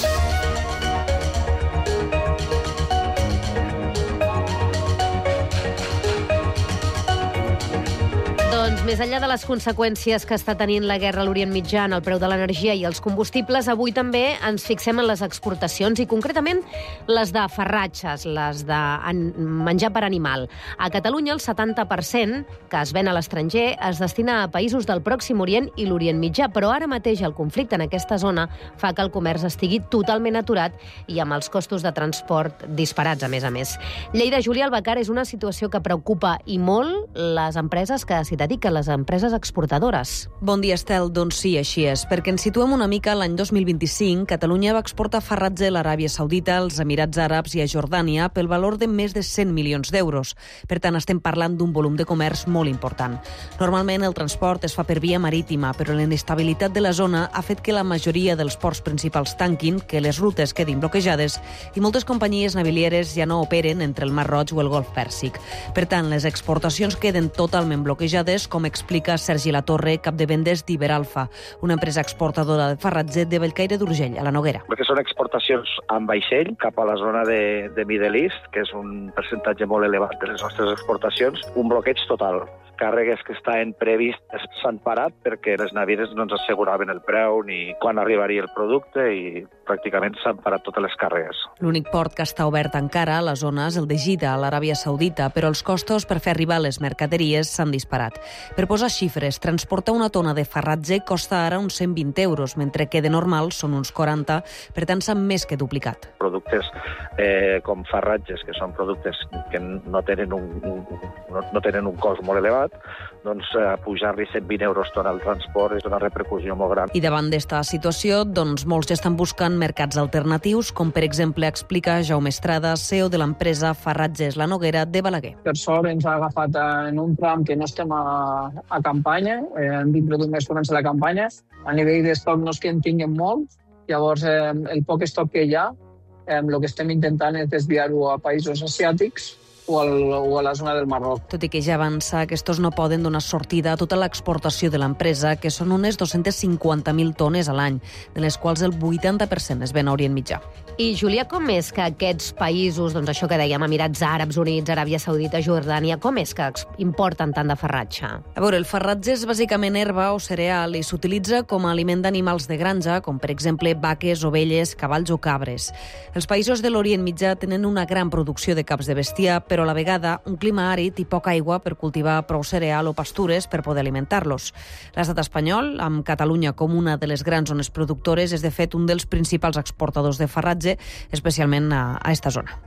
Doncs més enllà de les conseqüències que està tenint la guerra a l'Orient Mitjà en el preu de l'energia i els combustibles, avui també ens fixem en les exportacions i concretament les de farratges, les de menjar per animal. A Catalunya el setanta per cent que es ven a l'estranger es destina a països del Pròxim Orient i l'Orient Mitjà, però ara mateix el conflicte en aquesta zona fa que el comerç estigui totalment aturat i amb els costos de transport disparats, a més a més. Lleida, Júlia Albacar, és una situació que preocupa i molt les empreses que s'hi dediquen, les empreses exportadores. Bon dia, Estel. Doncs sí, així és. Perquè ens situem una mica l'any dos mil vint-i-cinc, Catalunya va exportar farratge a l'Aràbia Saudita, als Emirats Àrabs i a Jordània pel valor de més de cent milions d'euros. Per tant, estem parlant d'un volum de comerç molt important. Normalment el transport es fa per via marítima, però la inestabilitat de la zona ha fet que la majoria dels ports principals tanquin, que les rutes quedin bloquejades i moltes companyies navilieres ja no operen entre el Mar Roig o el Golf Pèrsic. Per tant, les exportacions queden totalment bloquejades, com explica Sergi Latorre, cap de vendes d'Iberalfa, una empresa exportadora de farratge de Bellcaire d'Urgell, a la Noguera. Perquè són exportacions amb vaixell cap a la zona de, de Middle East, que és un percentatge molt elevat de les nostres exportacions, un bloqueig total. Càrregues que estaven previstes s'han parat perquè les navieres no ens asseguraven el preu ni quan arribaria el producte i pràcticament s'han parat totes les càrregues. L'únic port que està obert encara a la zona és el de Jeddah, a l'Aràbia Saudita, però els costos per fer arribar les mercaderies s'han disparat. Per posar xifres, transportar una tona de farratge costa ara uns cent vint euros, mentre que de normal són uns quaranta, per tant s'han més que duplicat. Productes eh, com farratges, que són productes que no tenen un, un, no, no tenen un cost molt elevat, doncs eh, pujar-li cent vint euros tona al transport és una repercussió molt gran. I davant d'esta situació, doncs molts ja estan buscant mercats alternatius, com per exemple explica Jaume Estrada, C E O de l'empresa Farratges La Noguera de Balaguer. Per sort ens ha agafat en un tram que no estem a, a campanya, eh, dintre d'un mes comença la campanya. A nivell d'estoc no és que en tinguem molt, llavors eh, el poc estoc que hi ha, eh, el que estem intentant és desviar-ho a països asiàtics, o, al, o a la zona del Marroc. Tot i que ja avança que estos no poden donar sortida a tota l'exportació de l'empresa, que són unes dos-centes cinquanta mil tones a l'any, de les quals el vuitanta per cent es ven a Orient Mitjà. I, Júlia, com és que aquests països, doncs això que dèiem, Emirats Àrabs Units, Aràbia Saudita, Jordània, com és que importen tant de farratge? A veure, el farratge és bàsicament herba o cereal i s'utilitza com a aliment d'animals de granja, com per exemple vaques, ovelles, cavalls o cabres. Els països de l'Orient Mitjà tenen una gran producció de caps de bestiar, però a la vegada un clima àrid i poca aigua per cultivar prou cereal o pastures per poder alimentar-los. L'estat espanyol, amb Catalunya com una de les grans zones productores, és de fet un dels principals exportadors de farratge, especialment a, a esta zona.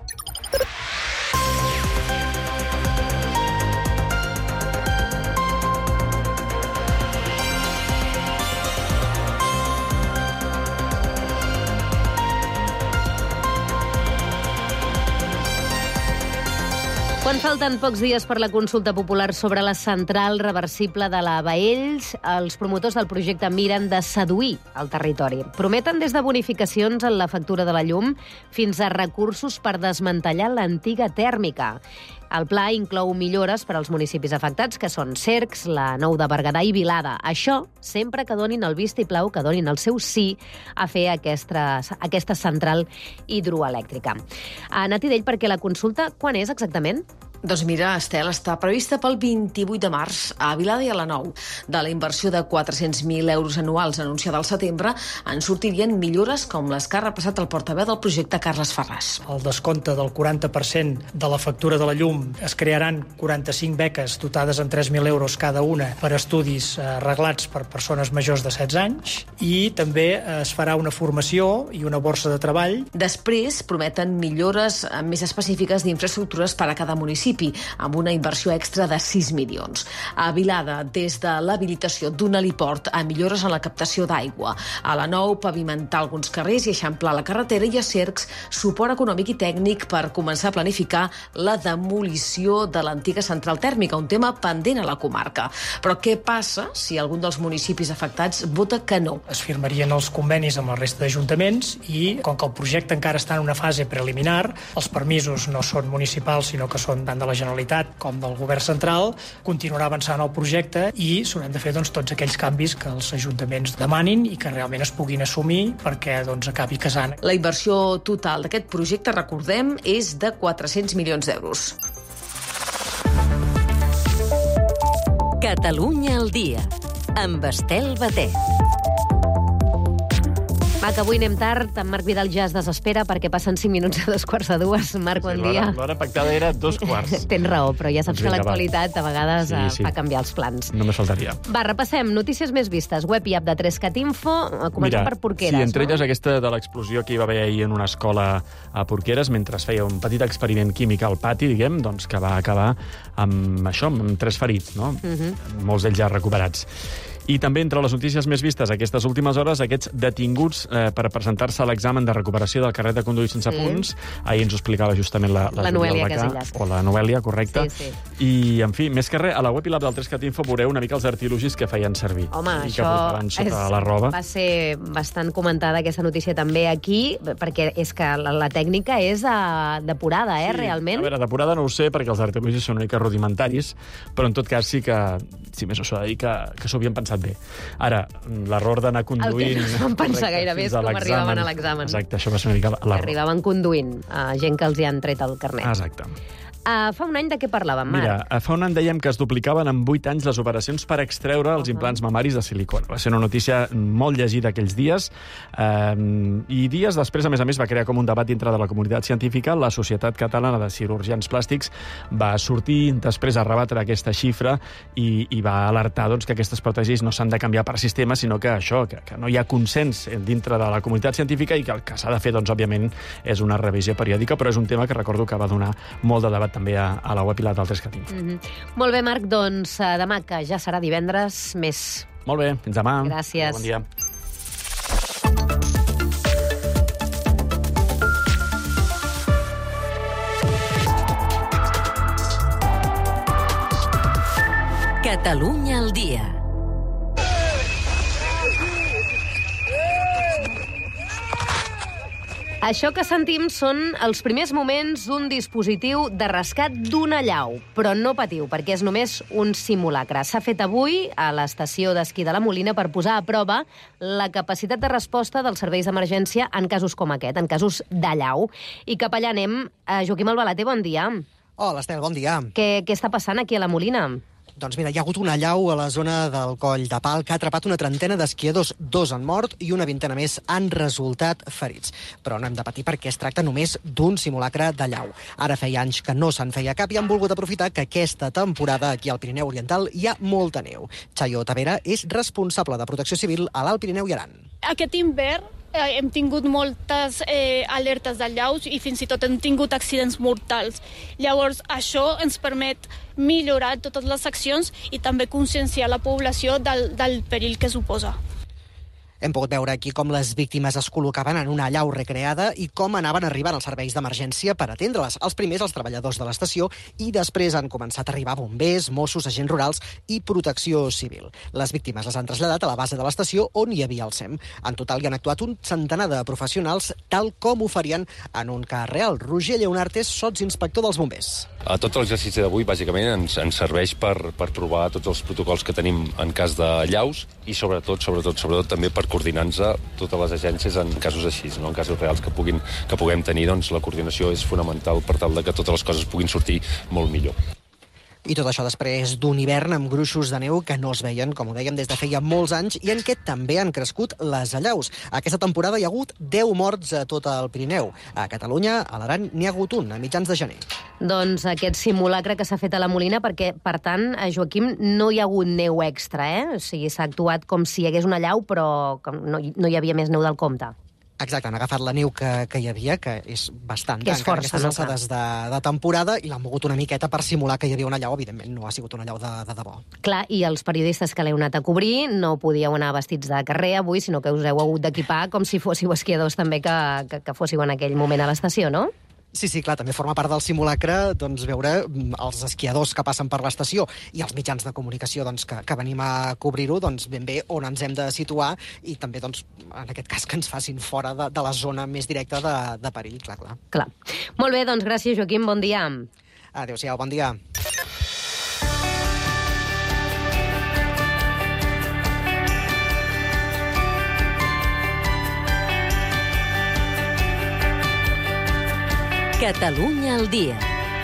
Quan falten pocs dies per la consulta popular sobre la central reversible de la Baells, els promotors del projecte miren de seduir el territori. Prometen des de bonificacions en la factura de la llum fins a recursos per desmantellar l'antiga tèrmica. El pla inclou millores per als municipis afectats, que són Cercs, la Nou de Berguedà i Vilada. Això sempre que donin el vistiplau, que donin el seu sí a fer aquesta, aquesta central hidroelèctrica. Nati Dell, perquè la consulta, quan és exactament? Doncs mira, Estel, està prevista pel vint-i-vuit de març a Vilada i a la Nou. De la inversió de quatre-cents mil euros anuals anunciada al setembre en sortirien millores com les que ha repassat el portaveu del projecte, Carles Ferràs. El descompte del quaranta per cent de la factura de la llum, es crearan quaranta-cinc beques dotades amb tres mil euros cada una per estudis reglats per persones majors de setze anys i també es farà una formació i una borsa de treball. Després prometen millores més específiques d'infraestructures per a cada municipi, amb una inversió extra de sis milions. A Vilada, des de l'habilitació d'un heliport a millores en la captació d'aigua. A la Nou, pavimentar alguns carrers i eixamplar la carretera, i a Cercs, suport econòmic i tècnic per començar a planificar la demolició de l'antiga central tèrmica, un tema pendent a la comarca. Però què passa si algun dels municipis afectats vota que no? Es firmarien els convenis amb la resta d'ajuntaments i, com que el projecte encara està en una fase preliminar, els permisos no són municipals, sinó que són tant de la Generalitat com del Govern central, continuarà avançant el projecte i s'hauran de fer doncs, tots aquells canvis que els ajuntaments demanin i que realment es puguin assumir perquè doncs, acabi casant. La inversió total d'aquest projecte, recordem, és de quatre-cents milions d'euros. Catalunya al dia, amb Estel Batet. Va, que avui anem tard. En Marc Vidal ja es desespera perquè passen cinc minuts a dos quarts de dues. Marc, bon sí, dia. L'hora pactada era dos quarts. Tens raó, però ja saps doncs que l'actualitat a vegades sí, sí. fa canviar els plans. No me faltaria. Va, repassem. Notícies més vistes. Web i app de tres cat info. Comencem per Porqueres. Sí, entre no? elles aquesta de l'explosió que hi va haver ahir en una escola a Porqueres mentre es feia un petit experiment químic al pati, diguem, doncs que va acabar amb això, amb tres ferits, no? Uh-huh. Molts d'ells ja recuperats. I també entre les notícies més vistes aquestes últimes hores, aquests detinguts eh, per presentar-se a l'examen de recuperació del carnet de conduir sense sí. punts. Ahir ens ho explicava justament la, la, la Noelia Casellas. O la Noelia, correcte. Sí, sí. I, en fi, més que res, a la web i l'app del tres cat info veureu una mica els artilugis que feien servir. Home, i això que és, la roba. va ser bastant comentada aquesta notícia també aquí, perquè és que la, la tècnica és uh, depurada, eh, sí. realment. A veure, depurada no ho sé, perquè els artilugis són una mica rudimentaris, però en tot cas sí que, sí, més us ho ha de dir, que, que s'ho havien pensat bé. Ara, l'error d'anar conduint... El que no van pensar gairebé és com arribaven a l'examen. Exacte, això va ser una mica l'error. Arribaven conduint a gent que els hi han tret el carnet. Exacte. Uh, fa un any de què parlàvem, Marc? Mira, fa un any dèiem que es duplicaven en vuit anys les operacions per extreure els uh-huh. implants mamaris de silicona. Va ser una notícia molt llegida aquells dies eh, i dies després, a més a més, va crear com un debat dintre de la comunitat científica. La Societat Catalana de Cirurgians Plàstics va sortir després a rebatre aquesta xifra i, i va alertar doncs, que aquestes pròtesis no s'han de canviar per sistema, sinó que això, que, que no hi ha consens dintre de la comunitat científica i que el que s'ha de fer, doncs, òbviament, és una revisió periòdica, però és un tema que recordo que va donar molt de debat també a, a la web i la del tres cat info. Mm-hmm. Molt bé, Marc, doncs uh, demà, que ja serà divendres, més. Molt bé, fins demà. Gràcies. Bon dia. Catalunya al dia. Això que sentim són els primers moments d'un dispositiu de rescat d'una allau. Però no patiu, perquè és només un simulacre. S'ha fet avui a l'estació d'esquí de la Molina per posar a prova la capacitat de resposta dels serveis d'emergència en casos com aquest, en casos d'allau. I cap allà anem. Joaquim Albalaté, bon dia. Hola, Estel, bon dia. Què, què està passant aquí a la Molina? Doncs mira, hi ha hagut una allau a la zona del Coll de Pal que ha atrapat una trentena d'esquiadors. Dos han mort i una vintena més han resultat ferits. Però no hem de patir perquè es tracta només d'un simulacre d'allau. Ara feia anys que no se'n feia cap i han volgut aprofitar que aquesta temporada aquí al Pirineu Oriental hi ha molta neu. Chayo Tavera és responsable de Protecció Civil a l'Alt Pirineu i Aran. Aquest hivern eh, hem tingut moltes eh, alertes d'allaus i fins i tot hem tingut accidents mortals. Llavors, això ens permet millorar totes les accions i també conscienciar la població del, del perill que suposa. Hem pogut veure aquí com les víctimes es col·locaven en una allau recreada i com anaven arribant els serveis d'emergència per atendre-les. Els primers, els treballadors de l'estació, i després han començat a arribar bombers, Mossos, agents rurals i protecció civil. Les víctimes les han traslladat a la base de l'estació on hi havia el SEM. En total hi han actuat un centenar de professionals, tal com ho farien en un cas real. Roger Lleonart és sotsinspector dels bombers. A tot l'exercici d'avui, bàsicament, ens, ens serveix per, per provar tots els protocols que tenim en cas de llaus i, sobretot, sobretot, sobretot també per coordinant-se totes les agències en casos així, no? En casos reals que, puguin, que puguem tenir, doncs la coordinació és fonamental per tal de que totes les coses puguin sortir molt millor. I tot això després d'un hivern amb gruixos de neu que no es veien, com ho dèiem, des de feia molts anys i en què també han crescut les allaus. Aquesta temporada hi ha hagut deu morts a tot el Pirineu. A Catalunya, a l'Aran, n'hi ha hagut un, a mitjans de gener. Doncs aquest simulacre que s'ha fet a la Molina, perquè, per tant, a Joaquim, no hi ha hagut neu extra, eh? O sigui, s'ha actuat com si hi hagués una allau, però no, no hi havia més neu del compte. Exacte, han agafat la neu que, que hi havia, que és bastant, que és força, aquestes alçades de, de temporada, i l'han mogut una miqueta per simular que hi havia una allau. Evidentment, no ha sigut una allau de, de debò. Clar, i els periodistes que l'heu anat a cobrir no podíeu anar vestits de carrer avui, sinó que us heu hagut d'equipar com si fóssiu esquiadors també que, que, que fóssiu en aquell moment a l'estació, no? Sí, sí, clar, també forma part del simulacre doncs, veure els esquiadors que passen per l'estació i els mitjans de comunicació doncs, que, que venim a cobrir-ho, doncs, ben bé on ens hem de situar i també, doncs, en aquest cas, que ens facin fora de, de la zona més directa de, de perill, clar, clar. Clar. Molt bé, doncs gràcies, Joaquim, bon dia. Adéu-siau, bon dia. Catalunya al dia.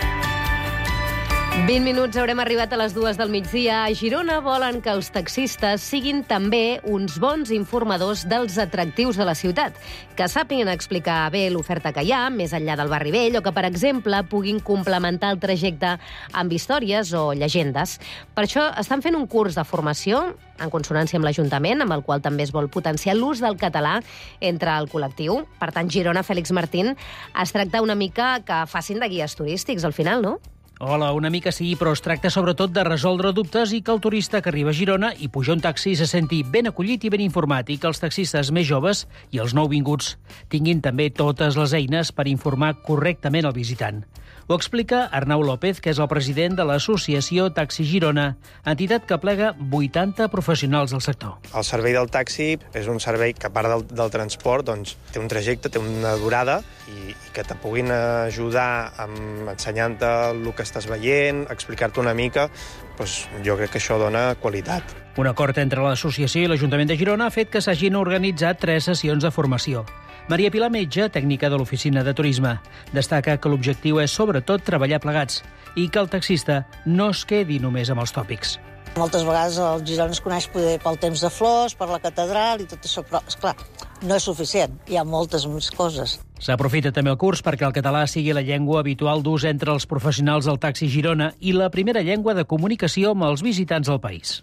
vint minuts haurem arribat a les dues del migdia. A Girona volen que els taxistes siguin també uns bons informadors dels atractius de la ciutat, que sàpiguen explicar bé l'oferta que hi ha, més enllà del barri vell, o que, per exemple, puguin complementar el trajecte amb històries o llegendes. Per això estan fent un curs de formació en consonància amb l'Ajuntament, amb el qual també es vol potenciar l'ús del català entre el col·lectiu. Per tant, Girona, Fèlix Martín, es tracta una mica que facin de guies turístics, al final, no? Hola, una mica sí, però es tracta sobretot de resoldre dubtes i que el turista que arriba a Girona i puja un taxi se senti ben acollit i ben informat, i que els taxistes més joves i els nouvinguts tinguin també totes les eines per informar correctament el visitant. Ho explica Arnau López, que és el president de l'Associació Taxi Girona, entitat que plega vuitanta professionals del sector. El servei del taxi és un servei que, a part del, del transport, doncs, té un trajecte, té una durada, i, i que te puguin ajudar amb ensenyant-te el que estàs veient, explicar-te una mica, doncs jo crec que això dona qualitat. Un acord entre l'associació i l'Ajuntament de Girona ha fet que s'hagin organitzat tres sessions de formació. Maria Pilar Metge, tècnica de l'Oficina de Turisme, destaca que l'objectiu és sobretot treballar plegats i que el taxista no es quedi només amb els tòpics. Moltes vegades el Girona es coneix poder pel temps de flors, per la catedral i tot això, però, esclar, no és suficient. Hi ha moltes més coses. S'aprofita també el curs perquè el català sigui la llengua habitual d'ús entre els professionals del Taxi Girona i la primera llengua de comunicació amb els visitants del país.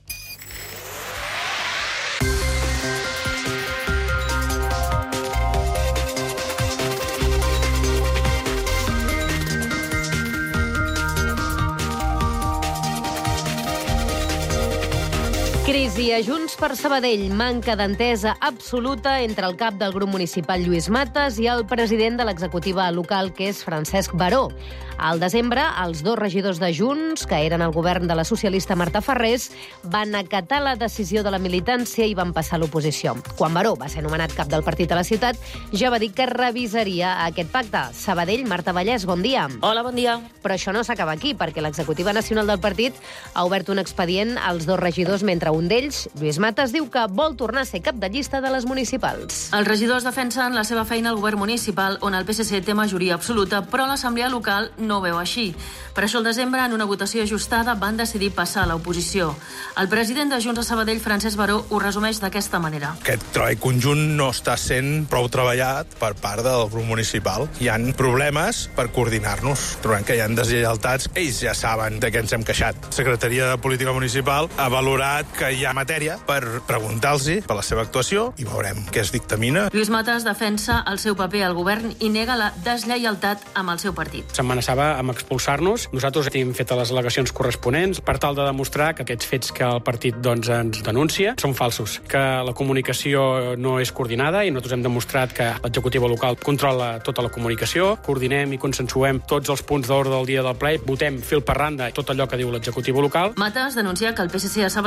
Crisi a Junts per Sabadell. Manca d'entesa absoluta entre el cap del grup municipal, Lluís Matas, i el president de l'executiva local, que és Francesc Baró. Al desembre, els dos regidors de Junts, que eren al govern de la socialista Marta Ferrés, van acatar la decisió de la militància i van passar a l'oposició. Quan Baró va ser nomenat cap del partit a la ciutat, ja va dir que revisaria aquest pacte. Sabadell, Marta Vallès, bon dia. Hola, bon dia. Però això no s'acaba aquí, perquè l'executiva nacional del partit ha obert un expedient als dos regidors, mentre un d'ells, Lluís Matas, diu que vol tornar a ser cap de llista de les municipals. Els regidors defensen la seva feina al govern municipal, on el P S C té majoria absoluta, però l'Assemblea local no ho veu així. Per això, al desembre, en una votació ajustada, van decidir passar a l'oposició. El president de Junts a Sabadell, Francesc Baró, ho resumeix d'aquesta manera. Aquest treball conjunt no està sent prou treballat per part del grup municipal. Hi ha problemes per coordinar-nos. Trobem que hi ha deslleialtats. Ells ja saben de què ens hem queixat. La Secretaria de Política Municipal ha valorat que hi ha matèria per preguntar-los per la seva actuació i veurem què es dictamina. Lluís Matas defensa el seu paper al govern i nega la deslleialtat amb el seu partit. S'amenaçava amb expulsar-nos. Nosaltres hem fet les al·legacions corresponents per tal de demostrar que aquests fets que el partit doncs, ens denuncia són falsos, que la comunicació no és coordinada i nosaltres hem demostrat que l'executiva local controla tota la comunicació, coordinem i consensuem tots els punts d'ordre del dia del ple, votem fil per randa tot allò que diu l'executiva local. Matas denuncia que el P S C a Sabadell no ha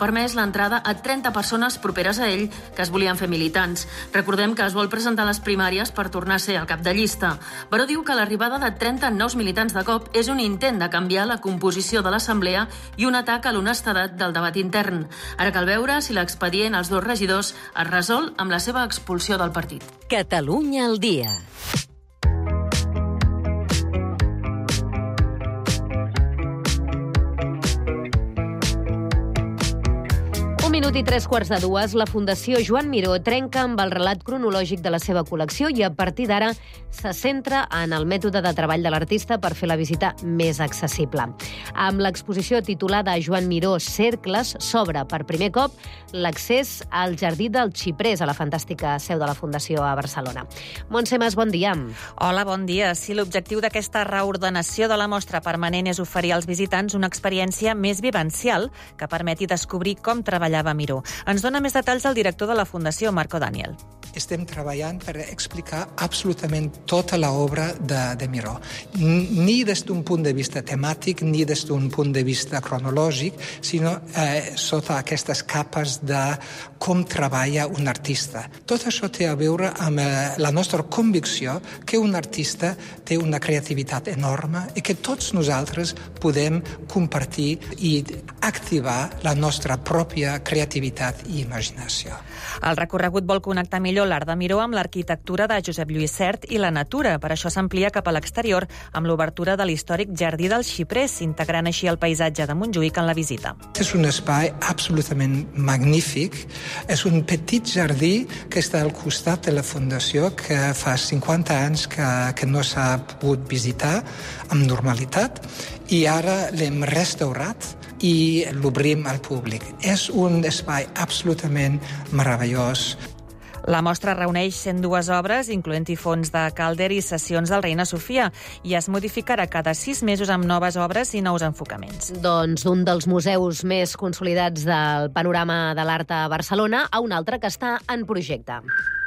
permès l'entrada a trenta persones properes a ell que es volien fer militants. Recordem que es vol presentar a les primàries per tornar a ser el cap de llista. Baró diu que l'arribada de trenta nous militants de cop és un intent de canviar la composició de l'Assemblea i un atac a l'honestedat del debat intern. Ara cal veure si l'expedient als dos regidors es resol amb la seva expulsió del partit. Catalunya al dia. minut i tres quarts de dues, la Fundació Joan Miró trenca amb el relat cronològic de la seva col·lecció i a partir d'ara se centra en el mètode de treball de l'artista per fer la visita més accessible. Amb l'exposició titulada Joan Miró Cercles s'obre per primer cop l'accés al Jardí del Xiprés, a la fantàstica seu de la Fundació a Barcelona. Montse Mas, bon dia. Hola, bon dia. Si l'objectiu d'aquesta reordenació de la mostra permanent és oferir als visitants una experiència més vivencial que permeti descobrir com treballava Miró. Ens dona més detalls el director de la Fundació, Marco Daniel. Estem treballant per explicar absolutament tota l'obra de, de Miró, ni des d'un punt de vista temàtic, ni des d'un punt de vista cronològic, sinó eh, sota aquestes capes de com treballa un artista. Tot això té a veure amb eh, la nostra convicció que un artista té una creativitat enorme i que tots nosaltres podem compartir i activar la nostra pròpia creativitat i imaginació. El recorregut vol connectar millor l'art de Miró amb l'arquitectura de Josep Lluís Sert i la natura. Per això s'amplia cap a l'exterior amb l'obertura de l'històric Jardí del Xiprés, integrant així el paisatge de Montjuïc en la visita. És un espai absolutament magnífic. És un petit jardí que està al costat de la Fundació, que fa cinquanta anys que, que no s'ha pogut visitar amb normalitat, i ara l'hem restaurat i l'obrim al públic. És un espai absolutament meravellós. La mostra reuneix cent dues obres, incloent-hi fons de Calder i sessions del Reina Sofia, i es modificarà cada sis mesos amb noves obres i nous enfocaments. Doncs d'un dels museus més consolidats del panorama de l'art a Barcelona a un altre que està en projecte.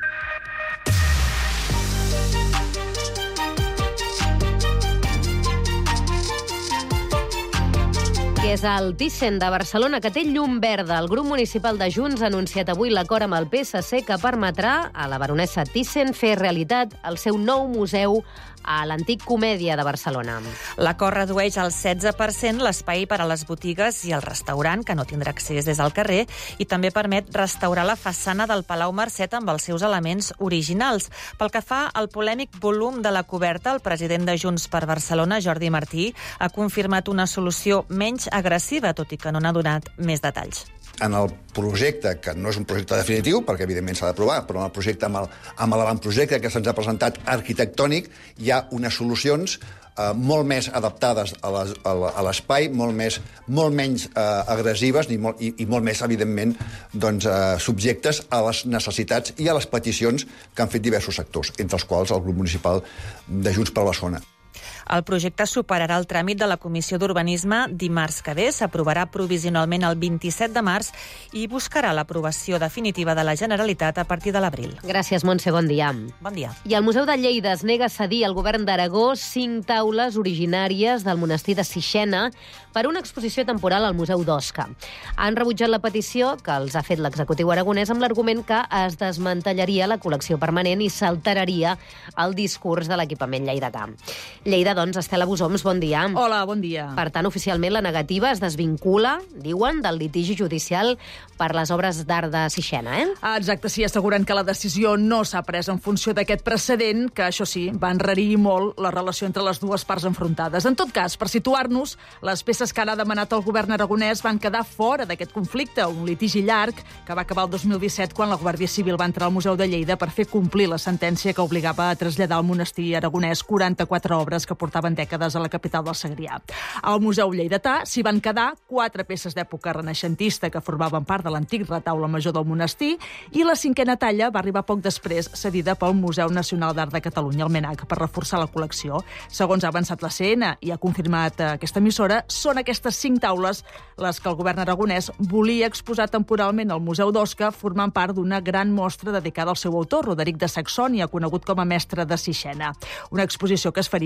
Que és el Thyssen de Barcelona, que té llum verda. El grup municipal de Junts ha anunciat avui l'acord amb el P S C que permetrà a la baronessa Thyssen fer realitat el seu nou museu a l'antic Comèdia de Barcelona. L'acord redueix al setze per cent l'espai per a les botigues i el restaurant, que no tindrà accés des del carrer, i també permet restaurar la façana del Palau Mercet amb els seus elements originals. Pel que fa al polèmic volum de la coberta, el president de Junts per Barcelona, Jordi Martí, ha confirmat una solució menys agressiva, tot i que no n'ha donat més detalls. En el projecte, que no és un projecte definitiu, perquè evidentment s'ha d'aprovar, però en el projecte amb el, amb l'avantprojecte que se'ns ha presentat arquitectònic, hi ha unes solucions eh, molt més adaptades a l'espai, molt, més, molt menys eh, agressives i molt, i, i molt més, evidentment, doncs, eh, subjectes a les necessitats i a les peticions que han fet diversos sectors, entre els quals el grup municipal de Junts per Barcelona. El projecte superarà el tràmit de la Comissió d'Urbanisme dimarts que ve, s'aprovarà provisionalment el vint-i-set de març i buscarà l'aprovació definitiva de la Generalitat a partir de l'abril. Gràcies, Montse, bon dia. Bon dia. I el Museu de Lleida es nega a cedir al govern d'Aragó cinc taules originàries del monestir de Sixena per una exposició temporal al Museu d'Osca. Han rebutjat la petició que els ha fet l'executiu aragonès amb l'argument que es desmantellaria la col·lecció permanent i s'alteraria el discurs de l'equipament lleidatà. Lleida, doncs, Estela Busoms, bon dia. Hola, bon dia. Per tant, oficialment la negativa es desvincula, diuen, del litigi judicial per les obres d'art de Sixena, eh? Exacte, sí, asseguren que la decisió no s'ha pres en funció d'aquest precedent, que, això sí, va enrarir molt la relació entre les dues parts enfrontades. En tot cas, per situar-nos, les peces que ara ha demanat el govern aragonès van quedar fora d'aquest conflicte, un litigi llarg que va acabar el dos mil disset quan la Guàrdia Civil va entrar al Museu de Lleida per fer complir la sentència que obligava a traslladar al monestir aragonès quaranta-quatre obres que portaven dècades a la capital del Segrià. Al Museu Lleidatà s'hi van quedar quatre peces d'època renaixentista que formaven part de l'antic retaule major del monestir i la cinquena talla va arribar poc després, cedida pel Museu Nacional d'Art de Catalunya, el MENAC, per reforçar la col·lecció. Segons ha avançat la C N i ha confirmat aquesta emissora, són aquestes cinc taules les que el govern aragonès volia exposar temporalment al Museu d'Osca, formant part d'una gran mostra dedicada al seu autor, Roderic de Saxònia, conegut com a mestre de Sixena. Una exposició que es faria entre juliol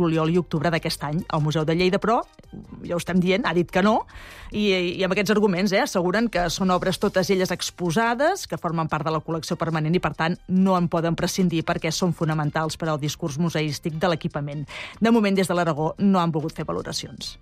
juliol i octubre d'aquest any. El Museu de Lleida, però, ja ho estem dient, ha dit que no, i, i amb aquests arguments eh, asseguren que són obres totes elles exposades, que formen part de la col·lecció permanent i, per tant, no en poden prescindir perquè són fonamentals per al discurs museístic de l'equipament. De moment, des de l'Aragó, no han volgut fer valoracions.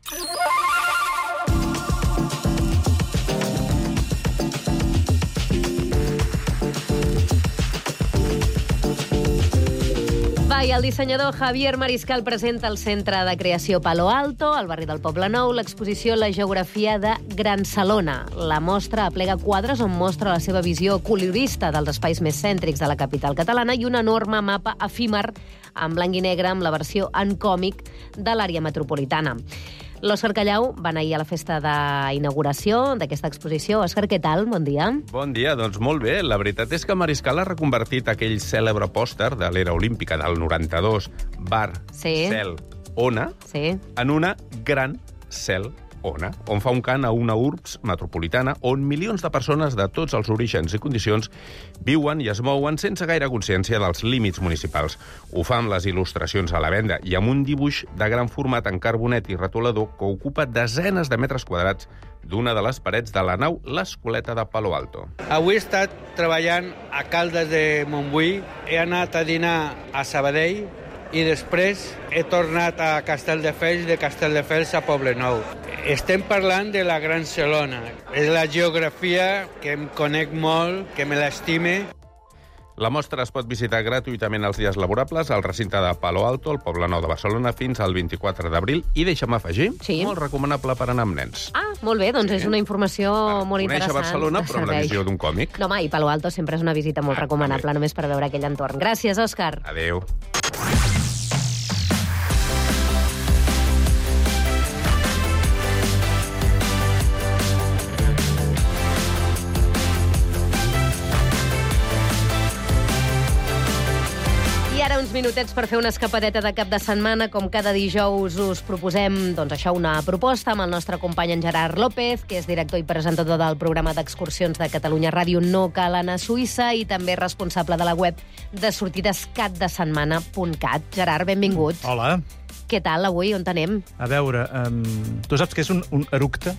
Va, i el dissenyador Javier Mariscal presenta al Centre de Creació Palo Alto, al barri del Poble Nou, l'exposició La geografia de Gran Salona. La mostra aplega quadres on mostra la seva visió colorista dels espais més cèntrics de la capital catalana i un enorme mapa efímer en blanc i negre amb la versió en còmic de l'àrea metropolitana. L'Òscar Callau va anar ahir a la festa d'inauguració d'aquesta exposició. Òscar, què tal? Bon dia. Bon dia, doncs molt bé. La veritat és que Mariscal ha reconvertit aquell cèlebre pòster de l'era olímpica del noranta-dos, Bar, sí. Cel, Ona, sí. en una gran cel Ona, on fa un cant a una urbs metropolitana on milions de persones de tots els orígens i condicions viuen i es mouen sense gaire consciència dels límits municipals. Ho fa amb les il·lustracions a la venda i amb un dibuix de gran format en carbonet i retolador que ocupa desenes de metres quadrats d'una de les parets de la nau l'Escoleta de Palo Alto. Avui he estat treballant a Caldes de Montbui, he anat a dinar a Sabadell i després he tornat a Castelldefels, de Castelldefels a Poblenou. Estem parlant de la Gran Salona. És la geografia que em conec molt, que me l'estime. La mostra es pot visitar gratuïtament els dies laborables al recinte de Palo Alto, al Poble Nou de Barcelona, fins al vint-i-quatre d'abril. I deixa'm afegir, sí. molt recomanable per anar amb nens. Ah, molt bé, doncs sí. És una informació per molt interessant. Conèixer Barcelona, però amb la visió d'un còmic. No, home, i Palo Alto sempre és una visita molt ah, recomanable, també. Només per veure aquell entorn. Gràcies, Òscar. Adéu. Uns minutets per fer una escapadeta de cap de setmana. Com cada dijous us proposem doncs això, una proposta amb el nostre company en Gerard López, que és director i presentador del programa d'excursions de Catalunya Ràdio No Cal anar a Suïssa i també responsable de la web de sortides cat de setmana punt cat. Gerard, benvingut. Hola. Què tal avui? On anem? A veure, um, tu saps què és un, un eructe?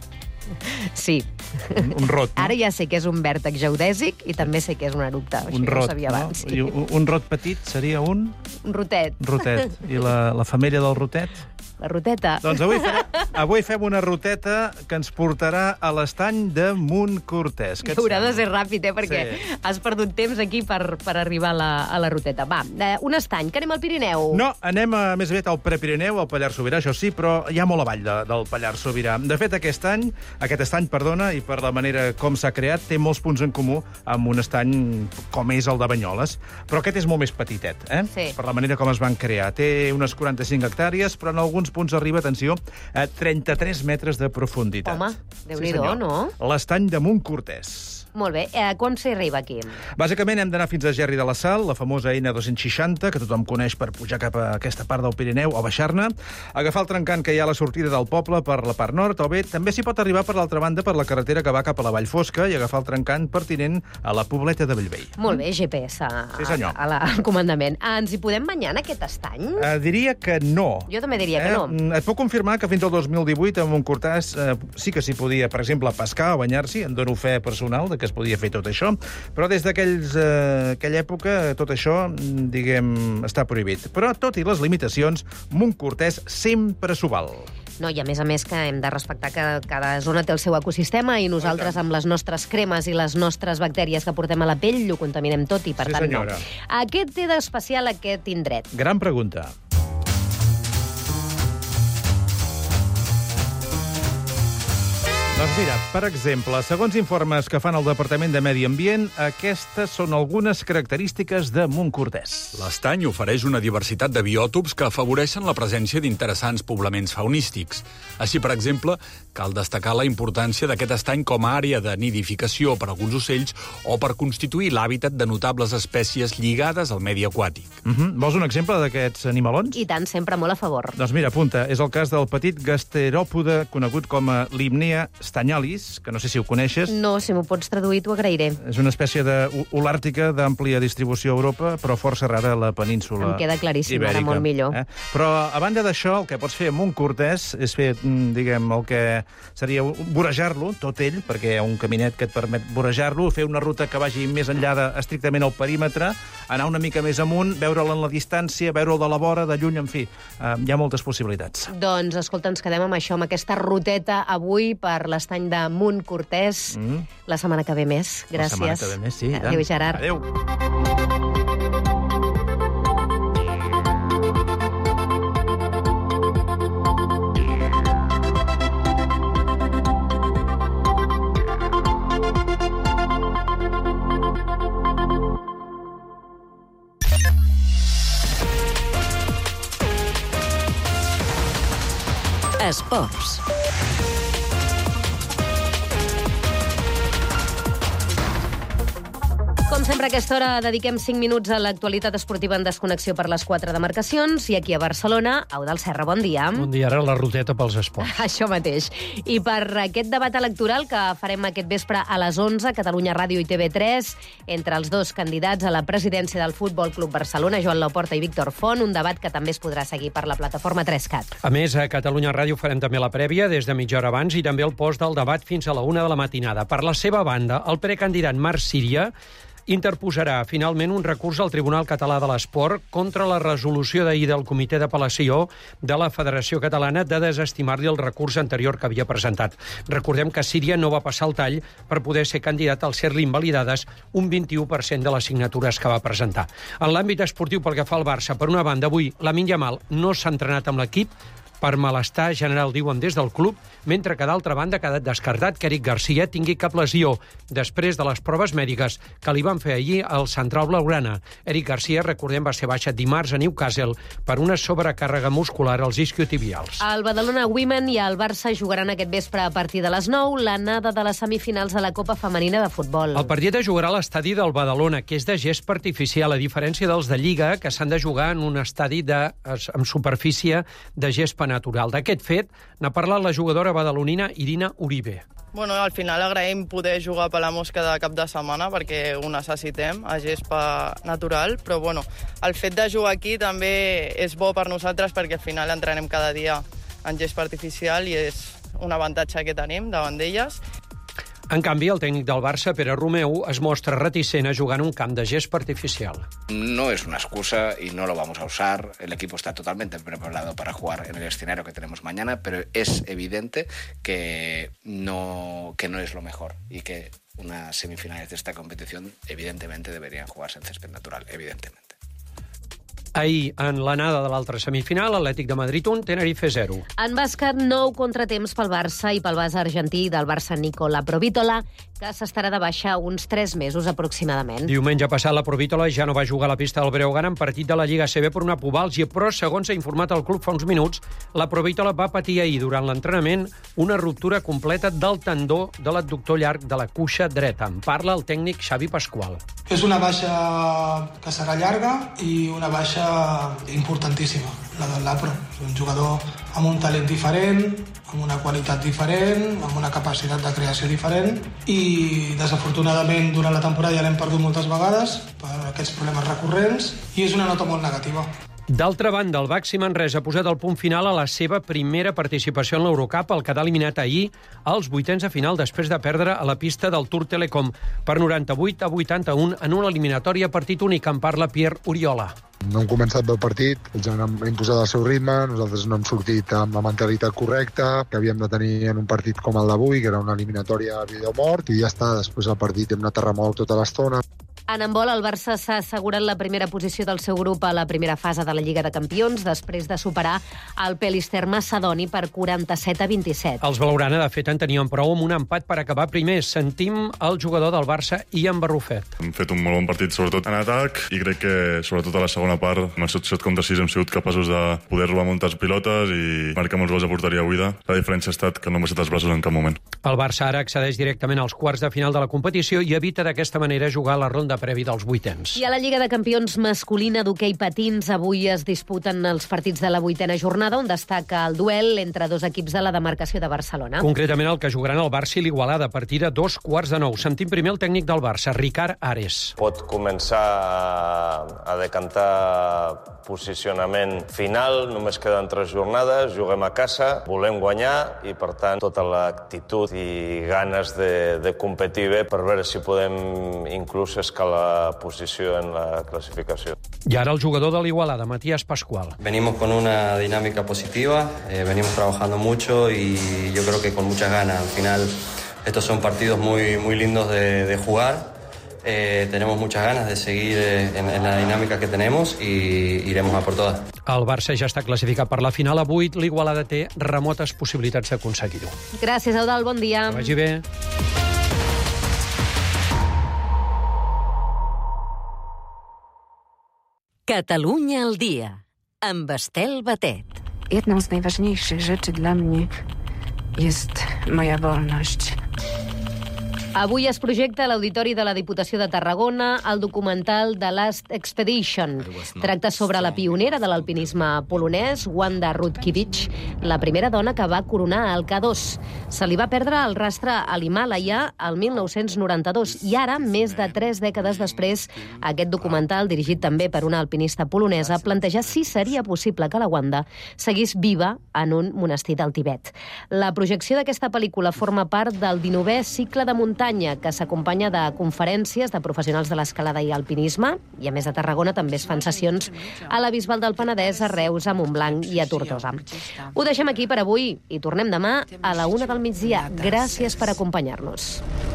Sí. Un, un rot, no? Ara ja sé que és un vèrtex geodèsic i també sé que és un erupte. Un rot, no? Sabia abans, no? Sí. I un, un rot petit seria un... Un rotet. Un rotet. I la, la femella del rotet? La roteta. Doncs avui, farem, avui fem una roteta que ens portarà a l'estany de Montcortès. Haurà de ser ràpid, eh? Perquè sí. Has perdut temps aquí per, per arribar a la, a la roteta. Va, eh, un estany, que anem al Pirineu. No, anem a, més aviat al Prepirineu, al Pallars Sobirà, això sí, però hi ha molt avall de, del Pallars Sobirà. De fet, aquest any, aquest estany, perdona, i per la manera com s'ha creat, té molts punts en comú amb un estany com és el de Banyoles. Però aquest és molt més petitet, eh? Sí. Per la manera com es van crear. Té unes quaranta-cinc hectàrees, però en alguns punts arriba, atenció, a trenta-tres metres de profunditat. Home, Déu-n'hi-do, sí, no? L'estany de Montcortès. Molt bé. Eh, quan s'hi arriba aquí? Bàsicament hem d'anar fins a Gerri de la Sal, la famosa N dos-cents seixanta, que tothom coneix per pujar cap a aquesta part del Pirineu o baixar-ne, agafar el trencant que hi ha a la sortida del poble per la part nord, o bé també s'hi pot arribar per l'altra banda per la carretera que va cap a la Vall Fosca i agafar el trencant pertinent a la Pobleta de Bellvei. Molt bé, G P S a, sí, senyor. a, a la, al comandament. Ah, ens hi podem banyar en aquest estany? Uh, diria que no. Jo també diria eh? que no. Et puc confirmar que fins al dos mil divuit a Montcortès uh, sí que s'hi podia, per exemple, pescar o banyar-s'hi, en dono fe personal de que es podia fer tot això, però des d'aquella eh, època tot això, diguem, està prohibit. Però, tot i les limitacions, Montcortès sempre s'ho val. No, i a més a més que hem de respectar que cada zona té el seu ecosistema i nosaltres amb les nostres cremes i les nostres bactèries que portem a la pell ho contaminem tot i, per sí, tant, senyora. no. Què té d'especial aquest indret? Gran pregunta. Doncs mira, per exemple, segons informes que fan el Departament de Medi Ambient, aquestes són algunes característiques de Montcortès. L'estany ofereix una diversitat de biòtops que afavoreixen la presència d'interessants poblaments faunístics. Així, per exemple, cal destacar la importància d'aquest estany com a àrea de nidificació per a alguns ocells o per constituir l'hàbitat de notables espècies lligades al medi aquàtic. Uh-huh. Vols un exemple d'aquests animalons? I tant, sempre molt a favor. Doncs mira, apunta, és el cas del petit gasteròpode conegut com a Limnea stanyalis, que no sé si ho coneixes. No, si m'ho pots traduir t'ho agrairé. És una espècie de holàrtica d'àmplia distribució a Europa, però força rara a la península Em queda claríssim, ibèrica. ara molt millor. Eh? Però, a banda d'això, el que pots fer amb un cortès és fer, diguem, el que seria vorejar-lo, tot ell, perquè hi ha un caminet que et permet vorejar-lo, fer una ruta que vagi més enllà de, estrictament al perímetre, anar una mica més amunt, veure'l en la distància, veure'l de la vora, de lluny, en fi, eh, hi ha moltes possibilitats. Doncs, escolta, ens quedem amb això, amb aquesta ruteta avui per l'estany de Montcortès. Mm. La setmana que ve més. Gràcies. La setmana que ve més, sí. Adéu, Gerard. Adéu. Esports. Com sempre, a aquesta hora dediquem cinc minuts a l'actualitat esportiva en desconnexió per les quatre demarcacions. I aquí a Barcelona, Eudald Serra, bon dia. Bon dia, ara la ruteta pels esports. Això mateix. I per aquest debat electoral que farem aquest vespre a les onze, Catalunya Ràdio i T V tres, entre els dos candidats a la presidència del Futbol Club Barcelona, Joan Laporta i Víctor Font, un debat que també es podrà seguir per la plataforma tres cat. A més, a Catalunya Ràdio farem també la prèvia des de mitja hora abans i també el post del debat fins a la una de la matinada. Per la seva banda, el precandidat Marc Síria interposarà finalment un recurs al Tribunal Català de l'Esport contra la resolució d'ahir del Comitè d'Apel·lació de la Federació Catalana de desestimar-li el recurs anterior que havia presentat. Recordem que Síria no va passar el tall per poder ser candidat al ser-li invalidades un vint-i-u per cent de les signatures que va presentar. En l'àmbit esportiu, pel que fa al Barça, per una banda, avui Lamine Yamal no s'ha entrenat amb l'equip per malestar general, diuen des del club, mentre que d'altra banda ha quedat descartat que Eric Garcia tingui cap lesió després de les proves mèdiques que li van fer ahir al central blaugrana. Eric Garcia, recordem, va ser baixat dimarts a Newcastle per una sobrecàrrega muscular als isquiotibials. El Badalona Women i el Barça jugaran aquest vespre a partir de les nou l'anada de les semifinals de la Copa Femenina de Futbol. El partit es jugarà a l'estadi del Badalona, que és de gespa artificial, a diferència dels de Lliga, que s'han de jugar en un estadi de, amb superfície de gespa natural. D'aquest fet n'ha parlat la jugadora badalonina Irina Uribe. Bueno, al final agraïm poder jugar per la mosca de cap de setmana perquè ho necessitem, a gespa natural, però bueno, el fet de jugar aquí també és bo per nosaltres perquè al final entrenem cada dia en gespa artificial i és un avantatge que tenim davant d'elles. En canvi, el tècnic del Barça, Pere Romeu, es mostra reticent a jugar en un camp de gespa artificial. No es una excusa y no lo vamos a usar. El equipo está totalmente preparado para jugar en el escenario que tenemos mañana, pero es evidente que no, que no es lo mejor y que unas semifinales de esta competición evidentemente deberían jugarse en césped natural, evidentemente. Ahir, en l'anada de l'altra semifinal, Atlètic de Madrid un, Tenerife zero. En bàsquet, nou contratemps pel Barça i pel base argentí del Barça Nicola Provítola, que s'estarà de baixa uns tres mesos aproximadament. Diumenge passat, la Provítola ja no va jugar a la pista del Breogán en partit de la Lliga A C B per una pubalgia, però, segons ha informat el club fa uns minuts, la Provítola va patir ahir, durant l'entrenament, una ruptura completa del tendó de l'adductor llarg de la cuixa dreta. En parla el tècnic Xavi Pasqual. És una baixa que serà llarga i una baixa importantíssima, la del Lapro. És un jugador amb un talent diferent, amb una qualitat diferent, amb una capacitat de creació diferent i, desafortunadament, durant la temporada ja l'hem perdut moltes vegades per aquests problemes recurrents i és una nota molt negativa. D'altra banda, el Baxi Manresa ha posat el punt final a la seva primera participació en l'Eurocup, el quedar eliminat ahir als vuitens de final després de perdre a la pista del Tour Telecom per noranta-vuit a vuitanta-un en una eliminatòria partit únic. En parla Pierre Oriola. No hem començat bé el partit, ells han imposat el seu ritme, nosaltres no hem sortit amb la mentalitat correcta que havíem de tenir en un partit com el d'avui, que era una eliminatòria a vida o mort, i ja està, després del partit hem anat a remolc tota l'estona. En handbol, el Barça s'ha assegurat la primera posició del seu grup a la primera fase de la Lliga de Campions després de superar el Pelister Macedoni per quaranta-set a vint-i-set. Els blaugrana, de fet, en tenien prou amb un empat per acabar primers. Sentim el jugador del Barça, Ian Barrufet. Hem fet un molt bon partit, sobretot en atac, i crec que, sobretot a la segona part, en el set contra sis hem sigut capaços de poder robar moltes pilotes i marcar molts gols a porteria buida. La diferència ha estat que no hem baixat els braços en cap moment. El Barça ara accedeix directament als quarts de final de la competició i evita d'aquesta manera jugar a la ronda previ dels vuitens. I a la Lliga de Campions masculina d'hoquei patins avui es disputen els partits de la vuitena jornada, on destaca el duel entre dos equips de la demarcació de Barcelona. Concretament el que jugaran el Barça i l'Igualada a partir de dos quarts de nou. Sentim primer el tècnic del Barça, Ricard Ares. Pot començar a decantar posicionament final, només queden tres jornades, juguem a casa, volem guanyar i, per tant, tota l'actitud i ganes de, de competir bé per veure si podem inclús escalar posició en la classificació. I ara el jugador de l'Igualada, Matías Pascual. Venimos con una dinámica positiva, eh, venimos trabajando mucho y yo creo que con muchas ganas. Al final, estos son partidos muy, muy lindos de, de jugar. Eh, tenemos muchas ganas de seguir eh, en, en la dinámica que tenemos y iremos a por todas. El Barça ja està classificat per la final. Avui l'Igualada té remotes possibilitats d'aconseguir-ho. Gràcies, Eudald. Bon dia. Que vagi bé. Catalunya al dia, amb Estel Batet. Jedną z najważniejszych rzeczy dla mnie jest moja wolność. Avui es projecta a l'Auditori de la Diputació de Tarragona el documental The Last Expedition. Tracta sobre la pionera de l'alpinisme polonès, Wanda Rutkiewicz, la primera dona que va coronar el K dos. Se li va perdre el rastre a l'Himàlaia el mil nou-cents noranta-dos i ara, més de tres dècades després, aquest documental, dirigit també per una alpinista polonesa, planteja si seria possible que la Wanda seguís viva en un monestir del Tibet. La projecció d'aquesta pel·lícula forma part del dinovè cicle de muntanya que s'acompanya de conferències de professionals de l'escalada i alpinisme, i a més a Tarragona també es fan sessions a la Bisbal del Penedès, a Reus, a Montblanc i a Tortosa. Ho deixem aquí per avui i tornem demà a la una del migdia. Gràcies per acompanyar-nos.